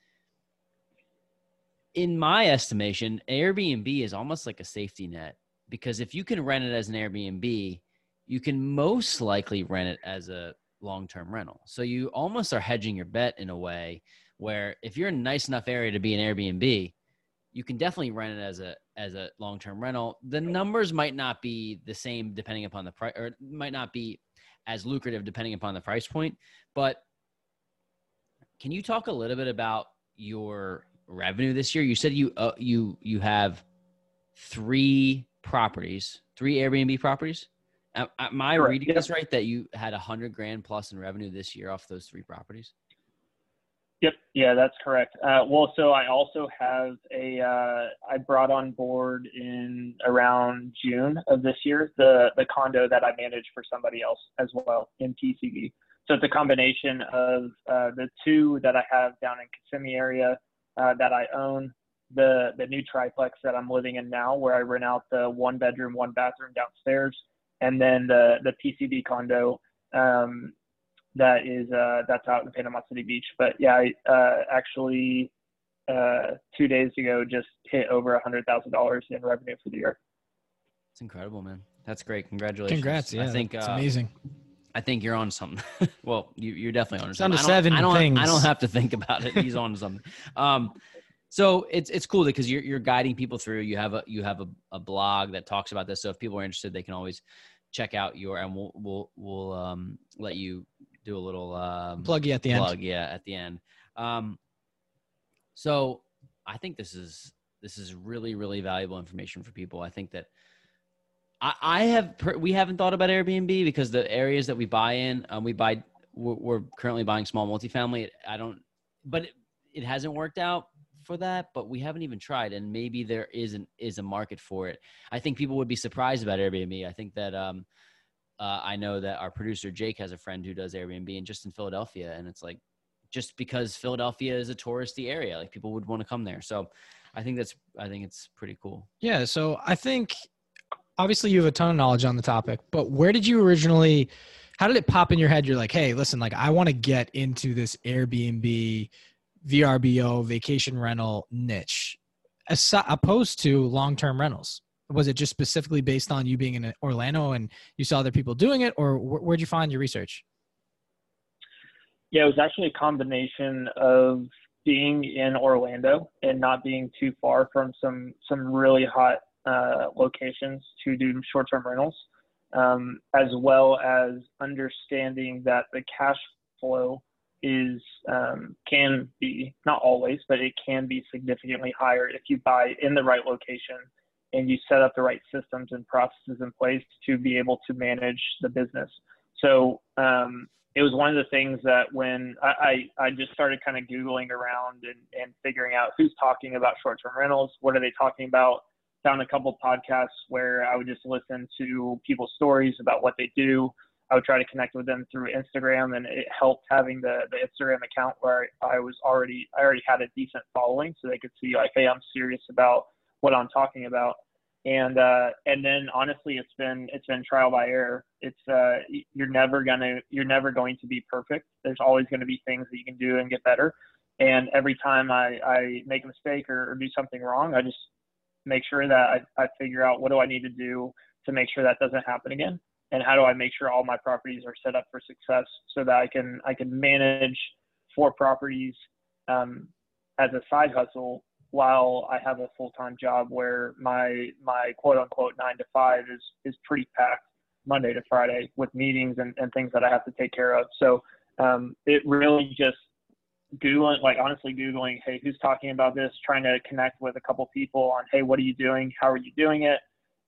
in my estimation, Airbnb is almost like a safety net, because if you can rent it as an Airbnb, you can most likely rent it as a long-term rental. So you almost are hedging your bet in a way where if you're in a nice enough area to be an Airbnb, you can definitely rent it as a as a long-term rental. The numbers might not be the same depending upon the price, or might not be as lucrative depending upon the price point. But can you talk a little bit about your revenue this year? You said you uh, you you have three properties, three Airbnb properties. Am, am I Correct. reading Yep. this right, that you had a hundred grand plus in revenue this year off those three properties? Yep. Yeah, that's correct. Uh, well, so I also have a, uh, I brought on board in around June of this year, the, the condo that I manage for somebody else as well in P C B. So it's a combination of uh, the two that I have down in Kissimmee area uh, that I own, the, the new triplex that I'm living in now, where I rent out the one bedroom, one bathroom downstairs, and then the, the P C B condo, um, that is uh that's out in Panama City Beach. But yeah, I uh actually uh two days ago just hit over a hundred thousand dollars in revenue for the year. It's incredible, man. That's great. Congratulations. Congrats. Yeah, I think it's uh, amazing. I think you're on something. Well, you, you're definitely on It's something. on to I don't, seven I don't, things. I don't have to think about it. He's on to something. Um, so it's it's cool because you're you're guiding people through. You have a you have a, a blog that talks about this. So if people are interested, they can always check out your, and we'll we'll we'll um let you do a little um, Plug you at the plug, end. yeah, at the end. Um, so I think this is this is really really valuable information for people. I think that I, I have we haven't thought about Airbnb because the areas that we buy in, um, we buy we're, we're currently buying small multifamily. I don't, but it, it hasn't worked out for that. But we haven't even tried, and maybe there isn't is a market for it. I think people would be surprised about Airbnb. I think that. Um, Uh, I know that our producer Jake has a friend who does Airbnb, and just in Philadelphia, and it's like just because Philadelphia is a touristy area, like people would want to come there. So I think that's I think it's pretty cool. Yeah. So I think obviously you have a ton of knowledge on the topic, but where did you originally, how did it pop in your head? You're like, hey, listen, like I want to get into this Airbnb, V R B O, vacation rental niche, as opposed to long-term rentals. Was it just specifically based on you being in Orlando and you saw other people doing it, or wh- where'd you find your research? Yeah, it was actually a combination of being in Orlando and not being too far from some some really hot uh, locations to do short-term rentals, um, as well as understanding that the cash flow is um, can be, not always, but it can be significantly higher if you buy in the right location and you set up the right systems and processes in place to be able to manage the business. So um, it was one of the things that when I, I, I just started kind of Googling around and, and figuring out who's talking about short-term rentals, what are they talking about, found a couple podcasts where I would just listen to people's stories about what they do. I would try to connect with them through Instagram, and it helped having the, the Instagram account where I was already, I already had a decent following, so they could see like, hey, I'm serious about what I'm talking about. And, uh, and then honestly, it's been, it's been trial by error. It's, uh, you're never gonna, you're never going to be perfect. There's always going to be things that you can do and get better. And every time I, I make a mistake or, or do something wrong, I just make sure that I, I figure out what do I need to do to make sure that doesn't happen again. And how do I make sure all my properties are set up for success so that I can, I can manage four properties, um, as a side hustle, while I have a full-time job where my my quote-unquote nine to five is is pretty packed Monday to Friday with meetings and, and things that I have to take care of. So um, it really just Googling, like honestly Googling, hey, who's talking about this, trying to connect with a couple people on, hey, what are you doing? How are you doing it?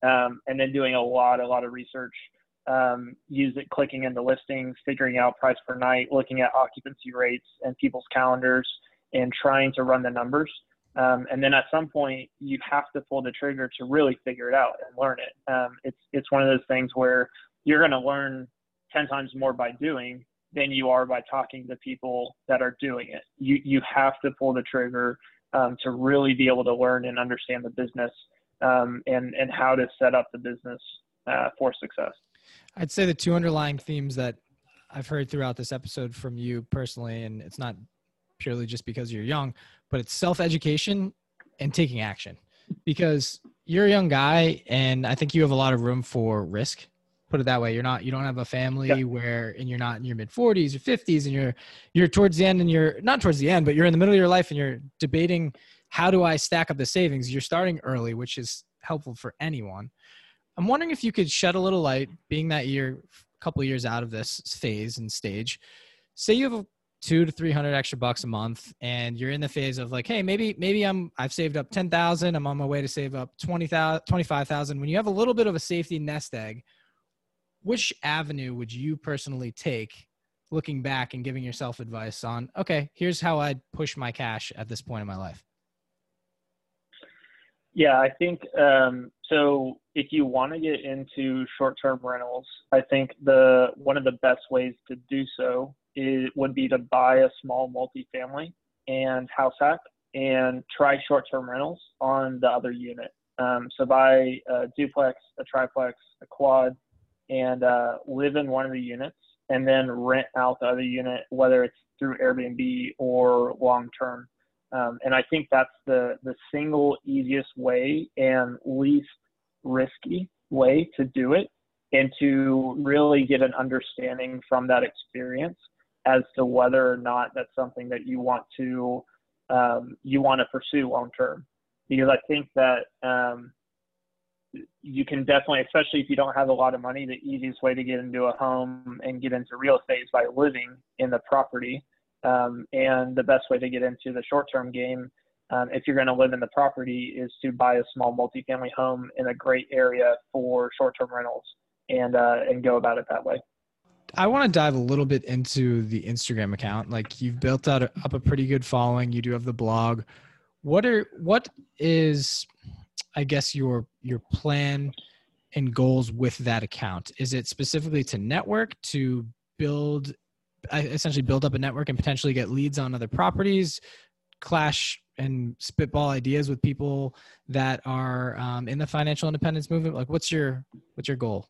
um, and then doing a lot, a lot of research, um, use it, clicking into listings, figuring out price per night, looking at occupancy rates and people's calendars, and trying to run the numbers. Um, and then at some point, you have to pull the trigger to really figure it out and learn it. Um, it's it's one of those things where you're going to learn ten times more by doing than you are by talking to people that are doing it. You you have to pull the trigger um, to really be able to learn and understand the business um, and and how to set up the business uh, for success. I'd say the two underlying themes that I've heard throughout this episode from you personally, and it's not purely just because you're young, but it's self-education and taking action, because you're a young guy and I think you have a lot of room for risk. Put it that way. You're not, you don't have a family yeah. where, and you're not in your mid forties or fifties and you're, you're towards the end and you're not towards the end, but you're in the middle of your life and you're debating, how do I stack up the savings? You're starting early, which is helpful for anyone. I'm wondering if you could shed a little light, being that you're a couple of years out of this phase and stage. Say you have a two to three hundred extra bucks a month, and you're in the phase of like, hey, maybe maybe I'm I've saved up ten thousand. I'm on my way to save up twenty thousand, twenty-five thousand. When you have a little bit of a safety nest egg, which avenue would you personally take, looking back and giving yourself advice on, okay, here's how I'd push my cash at this point in my life? Yeah, I think um, so. If you want to get into short-term rentals, I think the one of the best ways to do so is, would be to buy a small multifamily and house hack and try short-term rentals on the other unit. Um, so buy a duplex, a triplex, a quad, and uh, live in one of the units and then rent out the other unit, whether it's through Airbnb or long-term. Um, and I think that's the, the single easiest way and least risky way to do it, and to really get an understanding from that experience as to whether or not that's something that you want to um, you want to pursue long term. Because I think that um, you can definitely, especially if you don't have a lot of money, the easiest way to get into a home and get into real estate is by living in the property. Um, and the best way to get into the short-term game, um, if you're going to live in the property, is to buy a small multifamily home in a great area for short-term rentals and uh, and go about it that way. I want to dive a little bit into the Instagram account. Like, you've built out a, up a pretty good following. You do have the blog. What are what is, I guess, your your plan and goals with that account? Is it specifically to network, to build, essentially build up a network and potentially get leads on other properties, clash and spitball ideas with people that are um, in the financial independence movement? Like, what's your what's your goal?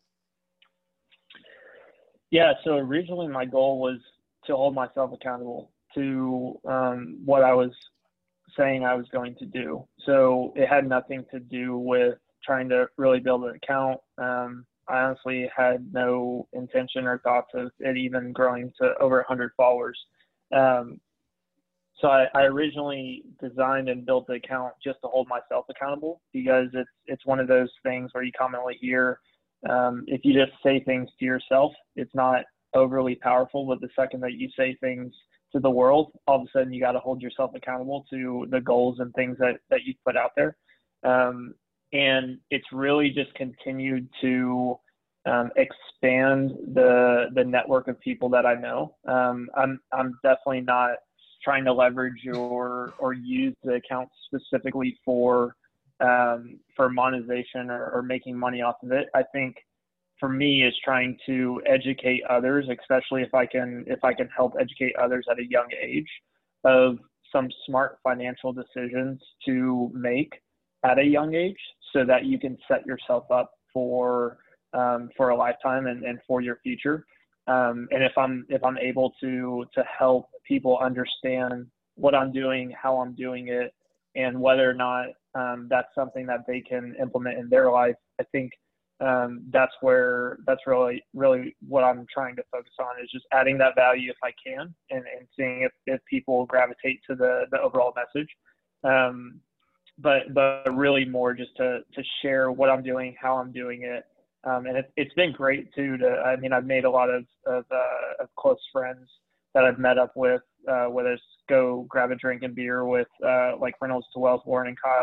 Yeah, so originally my goal was to hold myself accountable to um, what I was saying I was going to do. So it had nothing to do with trying to really build an account. Um, I honestly had no intention or thoughts of it even growing to over one hundred followers. Um, so I, I originally designed and built the account just to hold myself accountable, because it's it's one of those things where you commonly hear, um, if you just say things to yourself, it's not overly powerful. But the second that you say things to the world, all of a sudden you got to hold yourself accountable to the goals and things that, that you put out there. Um, and it's really just continued to um, expand the the network of people that I know. Um, I'm I'm definitely not trying to leverage or or use the account specifically for um, for monetization or, or making money off of it. I think for me is trying to educate others, especially if I can if I can help educate others at a young age of some smart financial decisions to make at a young age, so that you can set yourself up for um, for a lifetime and, and for your future. Um, and if I'm if I'm able to to help people understand what I'm doing, how I'm doing it, and whether or not um, that's something that they can implement in their life, I think um, that's where that's really really what I'm trying to focus on, is just adding that value if I can, and, and seeing if, if people gravitate to the the overall message. Um, but but really more just to to share what I'm doing, how I'm doing it. Um, and it, it's been great too. To I mean, I've made a lot of of, uh, of close friends that I've met up with, uh, whether it's go grab a drink and beer with, uh, like Reynolds to Wells, Warren and Kyle,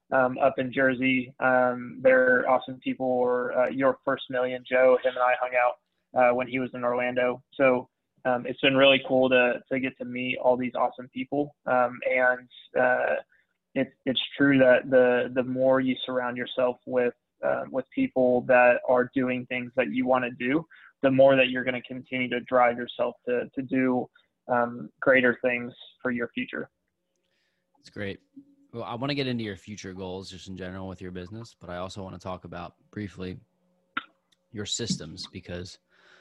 um, up in Jersey. Um, they're awesome people. Or uh, Your First Million, Joe, him and I hung out uh, when he was in Orlando. So um, it's been really cool to to get to meet all these awesome people. Um, and uh, it's it's true that the the more you surround yourself with uh, with people that are doing things that you want to do, the more that you're going to continue to drive yourself to to do um, greater things for your future. That's great. Well, I want to get into your future goals just in general with your business, but I also want to talk about briefly your systems, because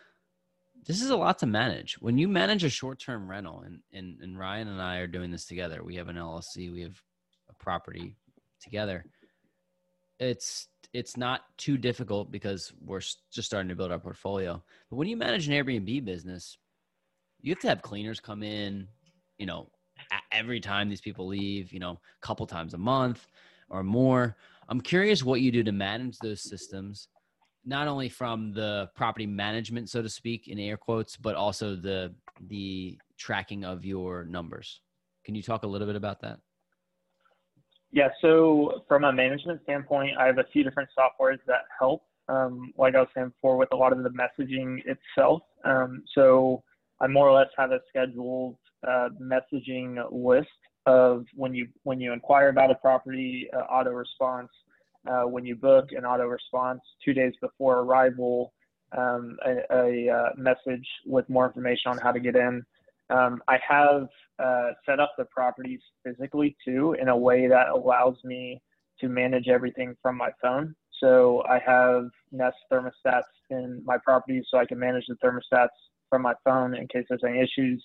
this is a lot to manage. When you manage a short-term rental, and, and, and Ryan and I are doing this together, we have an L L C, we have a property together. It's, it's not too difficult because we're just starting to build our portfolio. But when you manage an Airbnb business, you have to have cleaners come in, you know, every time these people leave, you know, a couple times a month or more. I'm curious what you do to manage those systems, not only from the property management, so to speak, in air quotes, but also the the tracking of your numbers. Can you talk a little bit about that? Yeah, so from a management standpoint, I have a few different softwares that help, um, like I was saying before, with a lot of the messaging itself. Um, so I more or less have a scheduled uh, messaging list of when you when you inquire about a property, uh, auto response, uh, when you book, an auto response, two days before arrival, um, a, a uh, message with more information on how to get in. Um, I have uh, set up the properties physically too in a way that allows me to manage everything from my phone. So I have Nest thermostats in my properties so I can manage the thermostats from my phone in case there's any issues.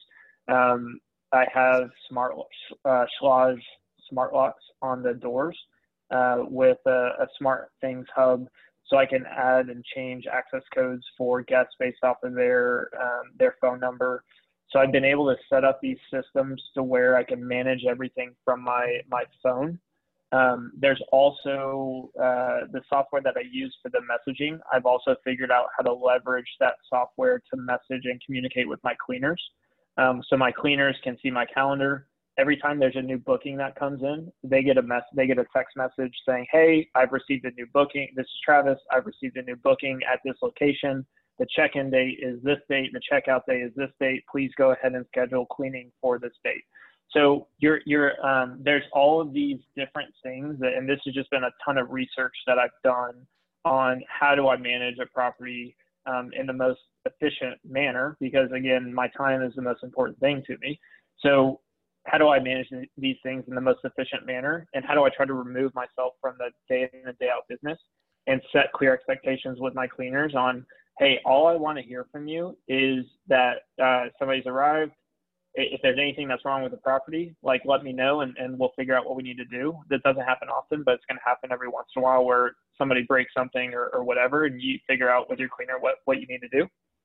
Um, I have smart uh, Schlage smart locks on the doors uh, with a, a Smart Things hub, so I can add and change access codes for guests based off of their um, their phone number. So I've been able to set up these systems to where I can manage everything from my my phone. Um, there's also uh, the software that I use for the messaging. I've also figured out how to leverage that software to message and communicate with my cleaners. Um, so my cleaners can see my calendar. Every time there's a new booking that comes in, they get a mess, they get a text message saying, "Hey, I've received a new booking. This is Travis. I've received a new booking at this location. The check-in date is this date. The checkout date is this date. Please go ahead and schedule cleaning for this date." So you're, you're, um, there's all of these different things, that, and this has just been a ton of research that I've done on how do I manage a property um, in the most efficient manner, because again, my time is the most important thing to me. So how do I manage these things in the most efficient manner? And how do I try to remove myself from the day in and day out business and set clear expectations with my cleaners on, hey, all I want to hear from you is that uh, somebody's arrived. If there's anything that's wrong with the property, like, let me know, and, and we'll figure out what we need to do. That doesn't happen often, but it's going to happen every once in a while where somebody breaks something or, or whatever, and you figure out with your cleaner what, what you need to do.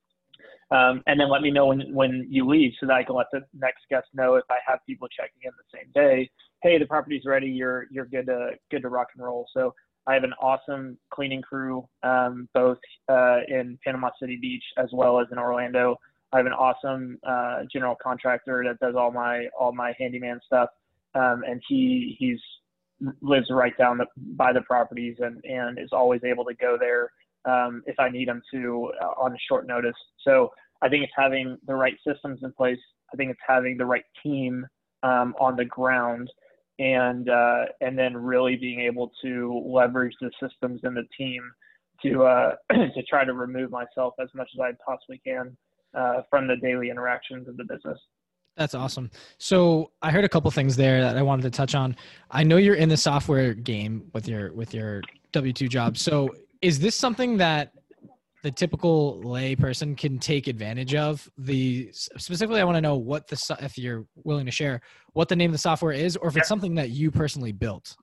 Um, and then let me know when, when you leave so that I can let the next guest know if I have people checking in the same day. Hey, the property's ready. You're, you're good to, good to rock and roll. So I have an awesome cleaning crew, um, both uh, in Panama City Beach as well as in Orlando. I have an awesome uh, general contractor that does all my all my handyman stuff, um, and he he's lives right down the, by the properties and, and is always able to go there um, if I need him to uh, on a short notice. So I think it's having the right systems in place. I think it's having the right team um, on the ground, and uh, and then really being able to leverage the systems and the team to uh, to try to remove myself as much as I possibly can uh, from the daily interactions of the business. That's awesome. So I heard a couple things there that I wanted to touch on. I know you're in the software game with your with your W two job. So is this something that the typical lay person can take advantage of? The specifically, I want to know what the, if you're willing to share, what the name of the software is, or if it's something that you personally built.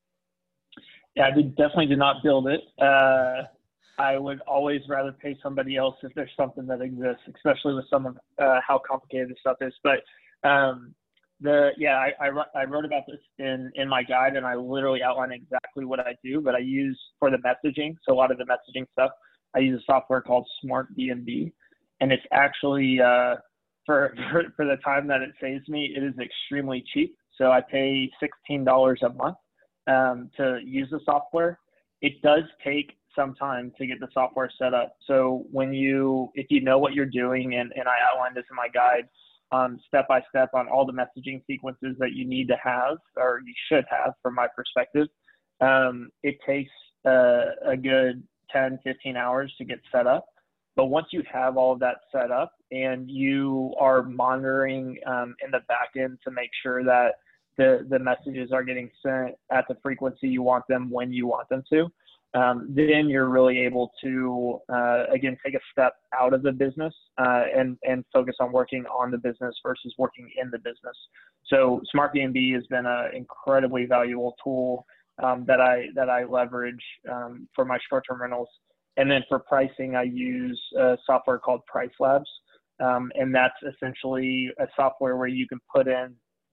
Yeah, I did, definitely did not build it. Uh, I would always rather pay somebody else if there's something that exists, especially with some of uh, how complicated this stuff is. But um, the yeah, I, I, I wrote about this in, in my guide, and I literally outline exactly what I do. But I use for the messaging, so a lot of the messaging stuff, I use a software called Smart D and D, and it's actually uh, for, for for the time that it saves me, it is extremely cheap. So I pay sixteen dollars a month. um, to use the software. It does take some time to get the software set up. So when you, if you know what you're doing, and, and I outlined this in my guide, um, step by step on all the messaging sequences that you need to have, or you should have from my perspective, um, it takes uh, a good ten, fifteen hours to get set up. But once you have all of that set up and you are monitoring um, in the back end to make sure that the, the messages are getting sent at the frequency you want them when you want them to, um, then you're really able to, uh, again, take a step out of the business uh, and, and focus on working on the business versus working in the business. So Smart B N B has been an incredibly valuable tool um, that I that I leverage um, for my short-term rentals. And then for pricing, I use a software called Price Labs. Um, and that's essentially a software where you can put in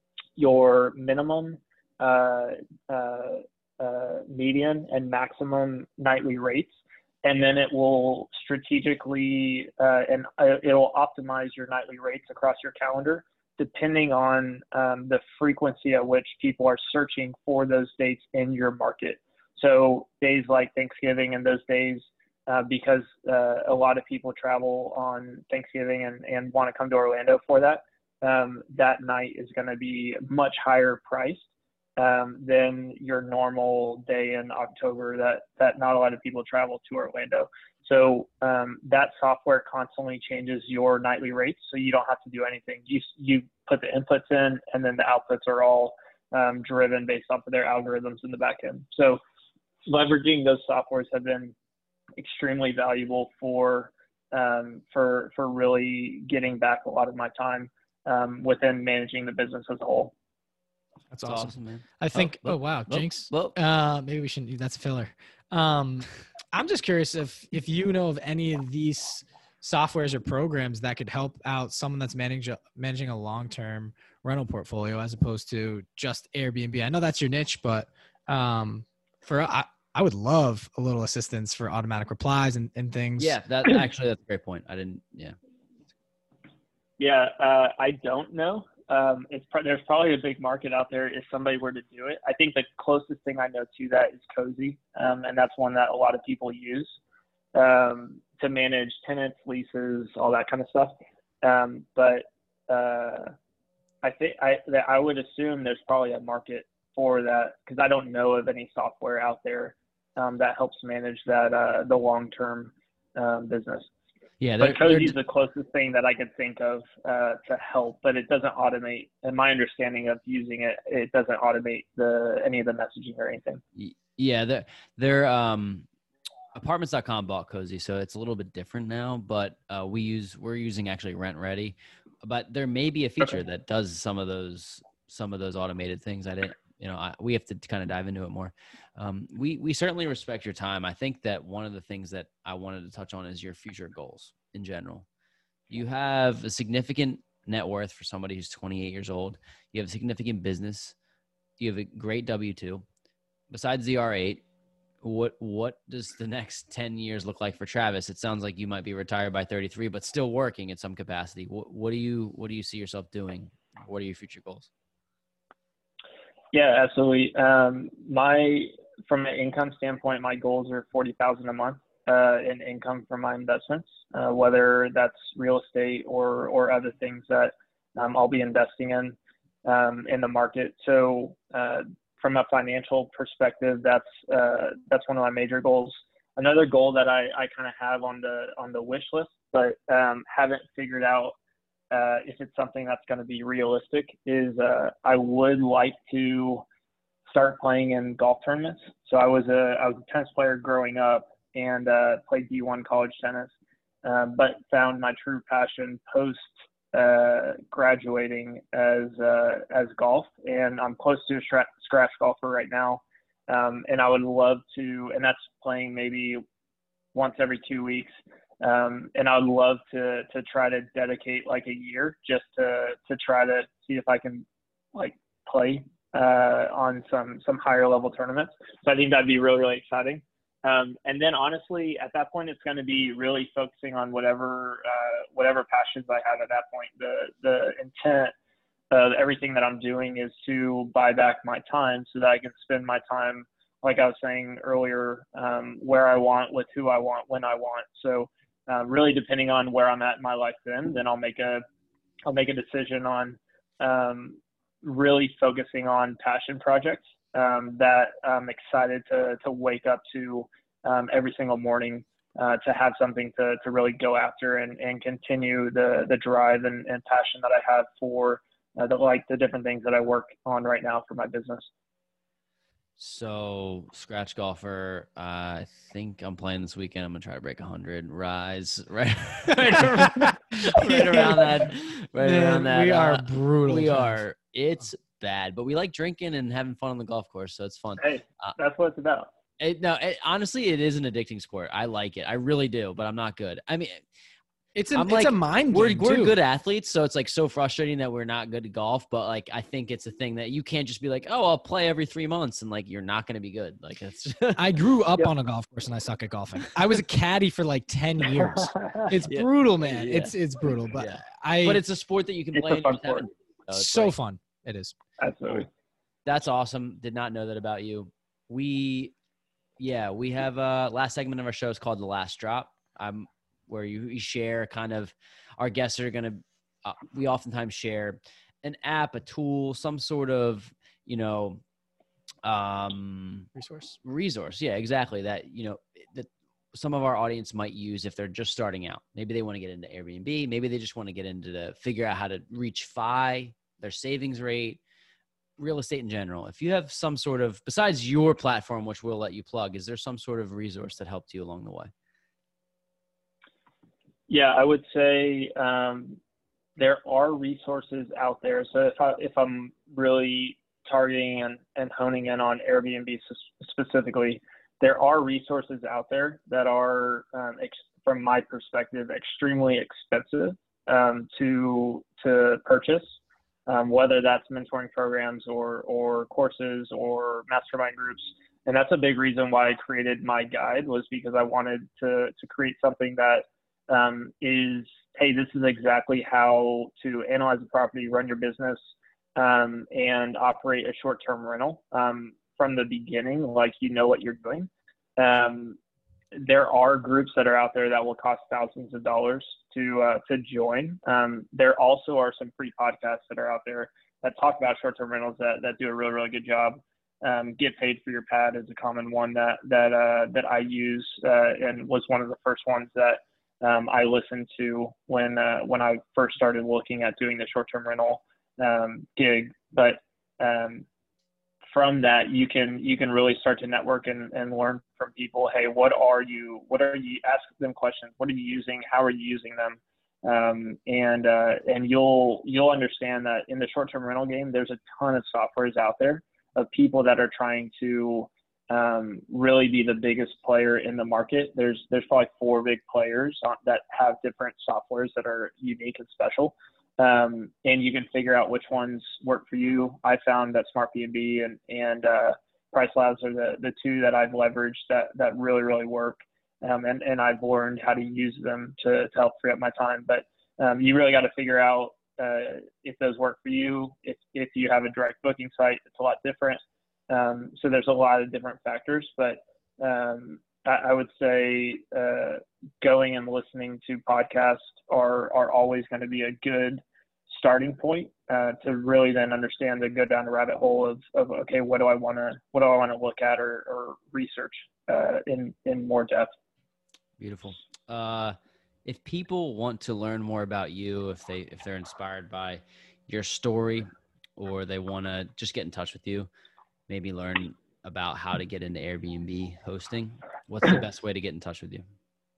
your minimum, uh, uh, uh, median, and maximum nightly rates. And then it will strategically, uh, and uh, it'll optimize your nightly rates across your calendar, depending on um, the frequency at which people are searching for those dates in your market. So days like Thanksgiving and those days, Uh, because uh, a lot of people travel on Thanksgiving and, and want to come to Orlando for that, um, that night is going to be much higher priced um, than your normal day in October that, that not a lot of people travel to Orlando. So um, that software constantly changes your nightly rates, so you don't have to do anything. You, you put the inputs in, and then the outputs are all um, driven based off of their algorithms in the back end. So leveraging those softwares have been extremely valuable for um, for for really getting back a lot of my time um, within managing the business as a whole. That's awesome, awesome man. I think. Oh, oh wow, oh, Jinx. oh. Uh, maybe we shouldn't. That's a filler. Um, I'm just curious if if you know of any of these softwares or programs that could help out someone that's managing managing a long term rental portfolio as opposed to just Airbnb. I know that's your niche, but um, for I, I would love a little assistance for automatic replies and, and things. Yeah, that actually, that's a great point. I didn't, yeah. Yeah, uh, I don't know. Um, it's there's probably a big market out there if somebody were to do it. I think the closest thing I know to that is Cozy, um, and that's one that a lot of people use um, to manage tenants, leases, all that kind of stuff. Um, but uh, I think I that I would assume there's probably a market for that, because I don't know of any software out there um, that helps manage that uh, the long-term um, business. Yeah, but Cozy is the closest thing that I could think of uh, to help, but it doesn't automate. And my understanding of using it, it doesn't automate the any of the messaging or anything. Yeah, they're, they're um, apartments dot com bought Cozy, so it's a little bit different now. But uh, we use we're using actually Rent Ready, but there may be a feature okay. that does some of those some of those automated things. I didn't. You know, I, we have to kind of dive into it more. Um, we we certainly respect your time. I think that one of the things that I wanted to touch on is your future goals in general. You have a significant net worth for somebody who's twenty-eight years old. You have a significant business. You have a great W two. Besides the R eight, what what does the next ten years look like for Travis? It sounds like you might be retired by thirty-three, but still working in some capacity. What, what do you what do you see yourself doing? What are your future goals? Yeah, absolutely. Um, my from an income standpoint, my goals are forty thousand a month uh, in income from my investments, uh, whether that's real estate or or other things that um, I'll be investing in um, in the market. So uh, from a financial perspective, that's uh, that's one of my major goals. Another goal that I, I kind of have on the on the wish list, but um, haven't figured out Uh, if it's something that's going to be realistic, is uh, I would like to start playing in golf tournaments. So I was a I was a tennis player growing up and uh, played D one college tennis, uh, but found my true passion post uh, graduating as uh, as golf, and I'm close to a stra- scratch golfer right now, um, and I would love to, and that's playing maybe once every two weeks. Um, and I would love to, to try to dedicate like a year just to, to try to see if I can like play, uh, on some, some higher level tournaments. So I think that'd be really, really exciting. Um, and then honestly, at that point, it's going to be really focusing on whatever, uh, whatever passions I have at that point. The, the intent uh, everything that I'm doing is to buy back my time so that I can spend my time, like I was saying earlier, um, where I want, with who I want, when I want. So uh, really depending on where I'm at in my life then, then I'll make a, I'll make a decision on um, really focusing on passion projects um, that I'm excited to, to wake up to um, every single morning uh, to have something to, to really go after and, and continue the, the drive and, and passion that I have for uh, the, like the different things that I work on right now for my business. So scratch golfer, uh, I think I'm playing this weekend. I'm gonna try to break one hundred. Rise right, right, around, right around that. Right Man, around that. We uh, are brutal. We fans. are. It's bad, but we like drinking and having fun on the golf course, so it's fun. Hey, Uh, that's what it's about. it, no, it, honestly, it is an addicting sport. I like it. I really do, but I'm not good. I mean, It's a, I'm it's like, a mind we're, game, we're too. good athletes, so it's like so frustrating that we're not good at golf. But like, I think it's a thing that you can't just be like, oh, I'll play every three months, and like you're not going to be good. Like it's. I grew up Yep. on a golf course and I suck at golfing. I was a caddy for like ten years. It's Yeah. brutal, man. Yeah. It's it's brutal, but Yeah. I. But it's a sport that you can It's play a in your fun sport. seventies, so it's so like- fun. It is. Absolutely. That's awesome. Did not know that about you. We, yeah, we have a last segment of our show is called The Last Drop, um, where you, you share kind of our guests are going to, uh, we oftentimes share an app, a tool, some sort of, you know, um, Resource. resource. Yeah, exactly. That, you know, that some of our audience might use if they're just starting out. Maybe they want to get into Airbnb. Maybe they just want to get into the figure out how to reach F I, their savings rate, real estate in general. If you have some sort of, besides your platform, which we'll let you plug, is there some sort of resource that helped you along the way? Yeah, I would say um, there are resources out there. So if I if I'm really targeting and, and honing in on Airbnb specifically, there are resources out there that are, um, ex- from my perspective, extremely expensive um, to to purchase. Um, whether that's mentoring programs or, or courses or mastermind groups. And that's a big reason why I created my guide, was because I wanted to, to create something that um, is, hey, this is exactly how to analyze a property, run your business, um, and operate a short-term rental um, from the beginning, like you know what you're doing. Um, there are groups that are out there that will cost thousands of dollars to uh, to join. Um, there also are some free podcasts that are out there that talk about short-term rentals that, that do a really, really good job. Um, Get Paid for Your Pad is a common one that that uh, that I use uh, and was one of the first ones that um, I listened to when uh, when I first started looking at doing the short-term rental um, gig. But um, from that, you can you can really start to network and, and learn from people. Hey, what are you? What are you? Ask them questions. What are you using? How are you using them? Um, and uh, and you'll you'll understand that in the short-term rental game, there's a ton of softwares out there of people that are trying to um, really be the biggest player in the market. There's there's probably four big players on, that have different softwares that are unique and special. Um, and you can figure out which ones work for you. I found that SmartBnB and, and uh, PriceLabs are the, the two that I've leveraged that, that really, really work. Um, and, and I've learned how to use them to, to help free up my time. But um, you really got to figure out uh, if those work for you. If, if you have a direct booking site, it's a lot different. Um, so there's a lot of different factors. But um, I, I would say uh, going and listening to podcasts are, are always going to be a good starting point uh, to really then understand to go down the rabbit hole of, of okay, what do I want to what do I want to look at or, or research uh, in in more depth. Beautiful. Uh, if people want to learn more about you, if they if they're inspired by your story, or they want to just get in touch with you, maybe learn about how to get into Airbnb hosting, what's the best way to get in touch with you?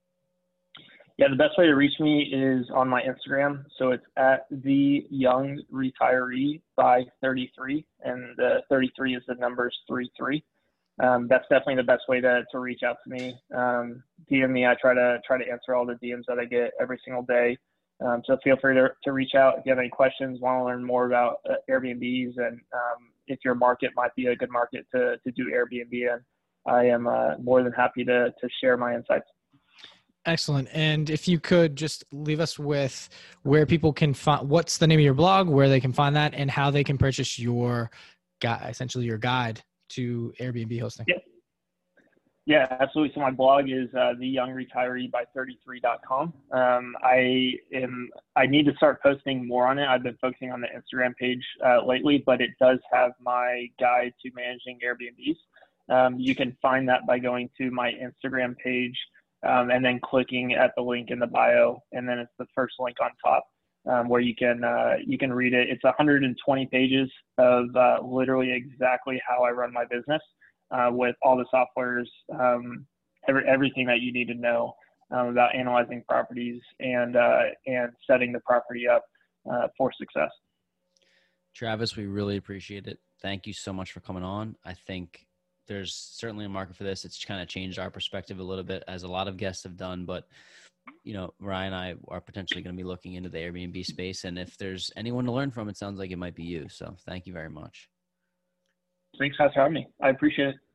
Yeah, the best way to reach me is on my Instagram. So it's at the young retiree by thirty-three, and the thirty-three is the numbers three three. Um, that's definitely the best way to, to reach out to me. Um, D M me. I try to try to answer all the D Ms that I get every single day. Um, so feel free to, to reach out if you have any questions, want to learn more about uh, Airbnbs, and um, if your market might be a good market to, to do Airbnb in. I am uh, more than happy to, to share my insights. Excellent. And if you could just leave us with where people can find, what's the name of your blog, where they can find that, and how they can purchase your guide, essentially your guide to Airbnb hosting. Yeah, yeah, absolutely. So my blog is uh, the young retiree by thirty-three dot com. Um, I am, I need to start posting more on it. I've been focusing on the Instagram page uh, lately, but it does have my guide to managing Airbnbs. Um, you can find that by going to my Instagram page, Um, and then clicking at the link in the bio, and then it's the first link on top um, where you can uh, you can read it. It's one hundred twenty pages of uh, literally exactly how I run my business uh, with all the softwares, um, every, everything that you need to know um, about analyzing properties and uh, and setting the property up uh, for success. Travis, we really appreciate it. Thank you so much for coming on. I think there's certainly a market for this. It's kind of changed our perspective a little bit, as a lot of guests have done. But, you know, Ryan and I are potentially going to be looking into the Airbnb space. And if there's anyone to learn from, it sounds like it might be you. So thank you very much. Thanks guys for having me. I appreciate it.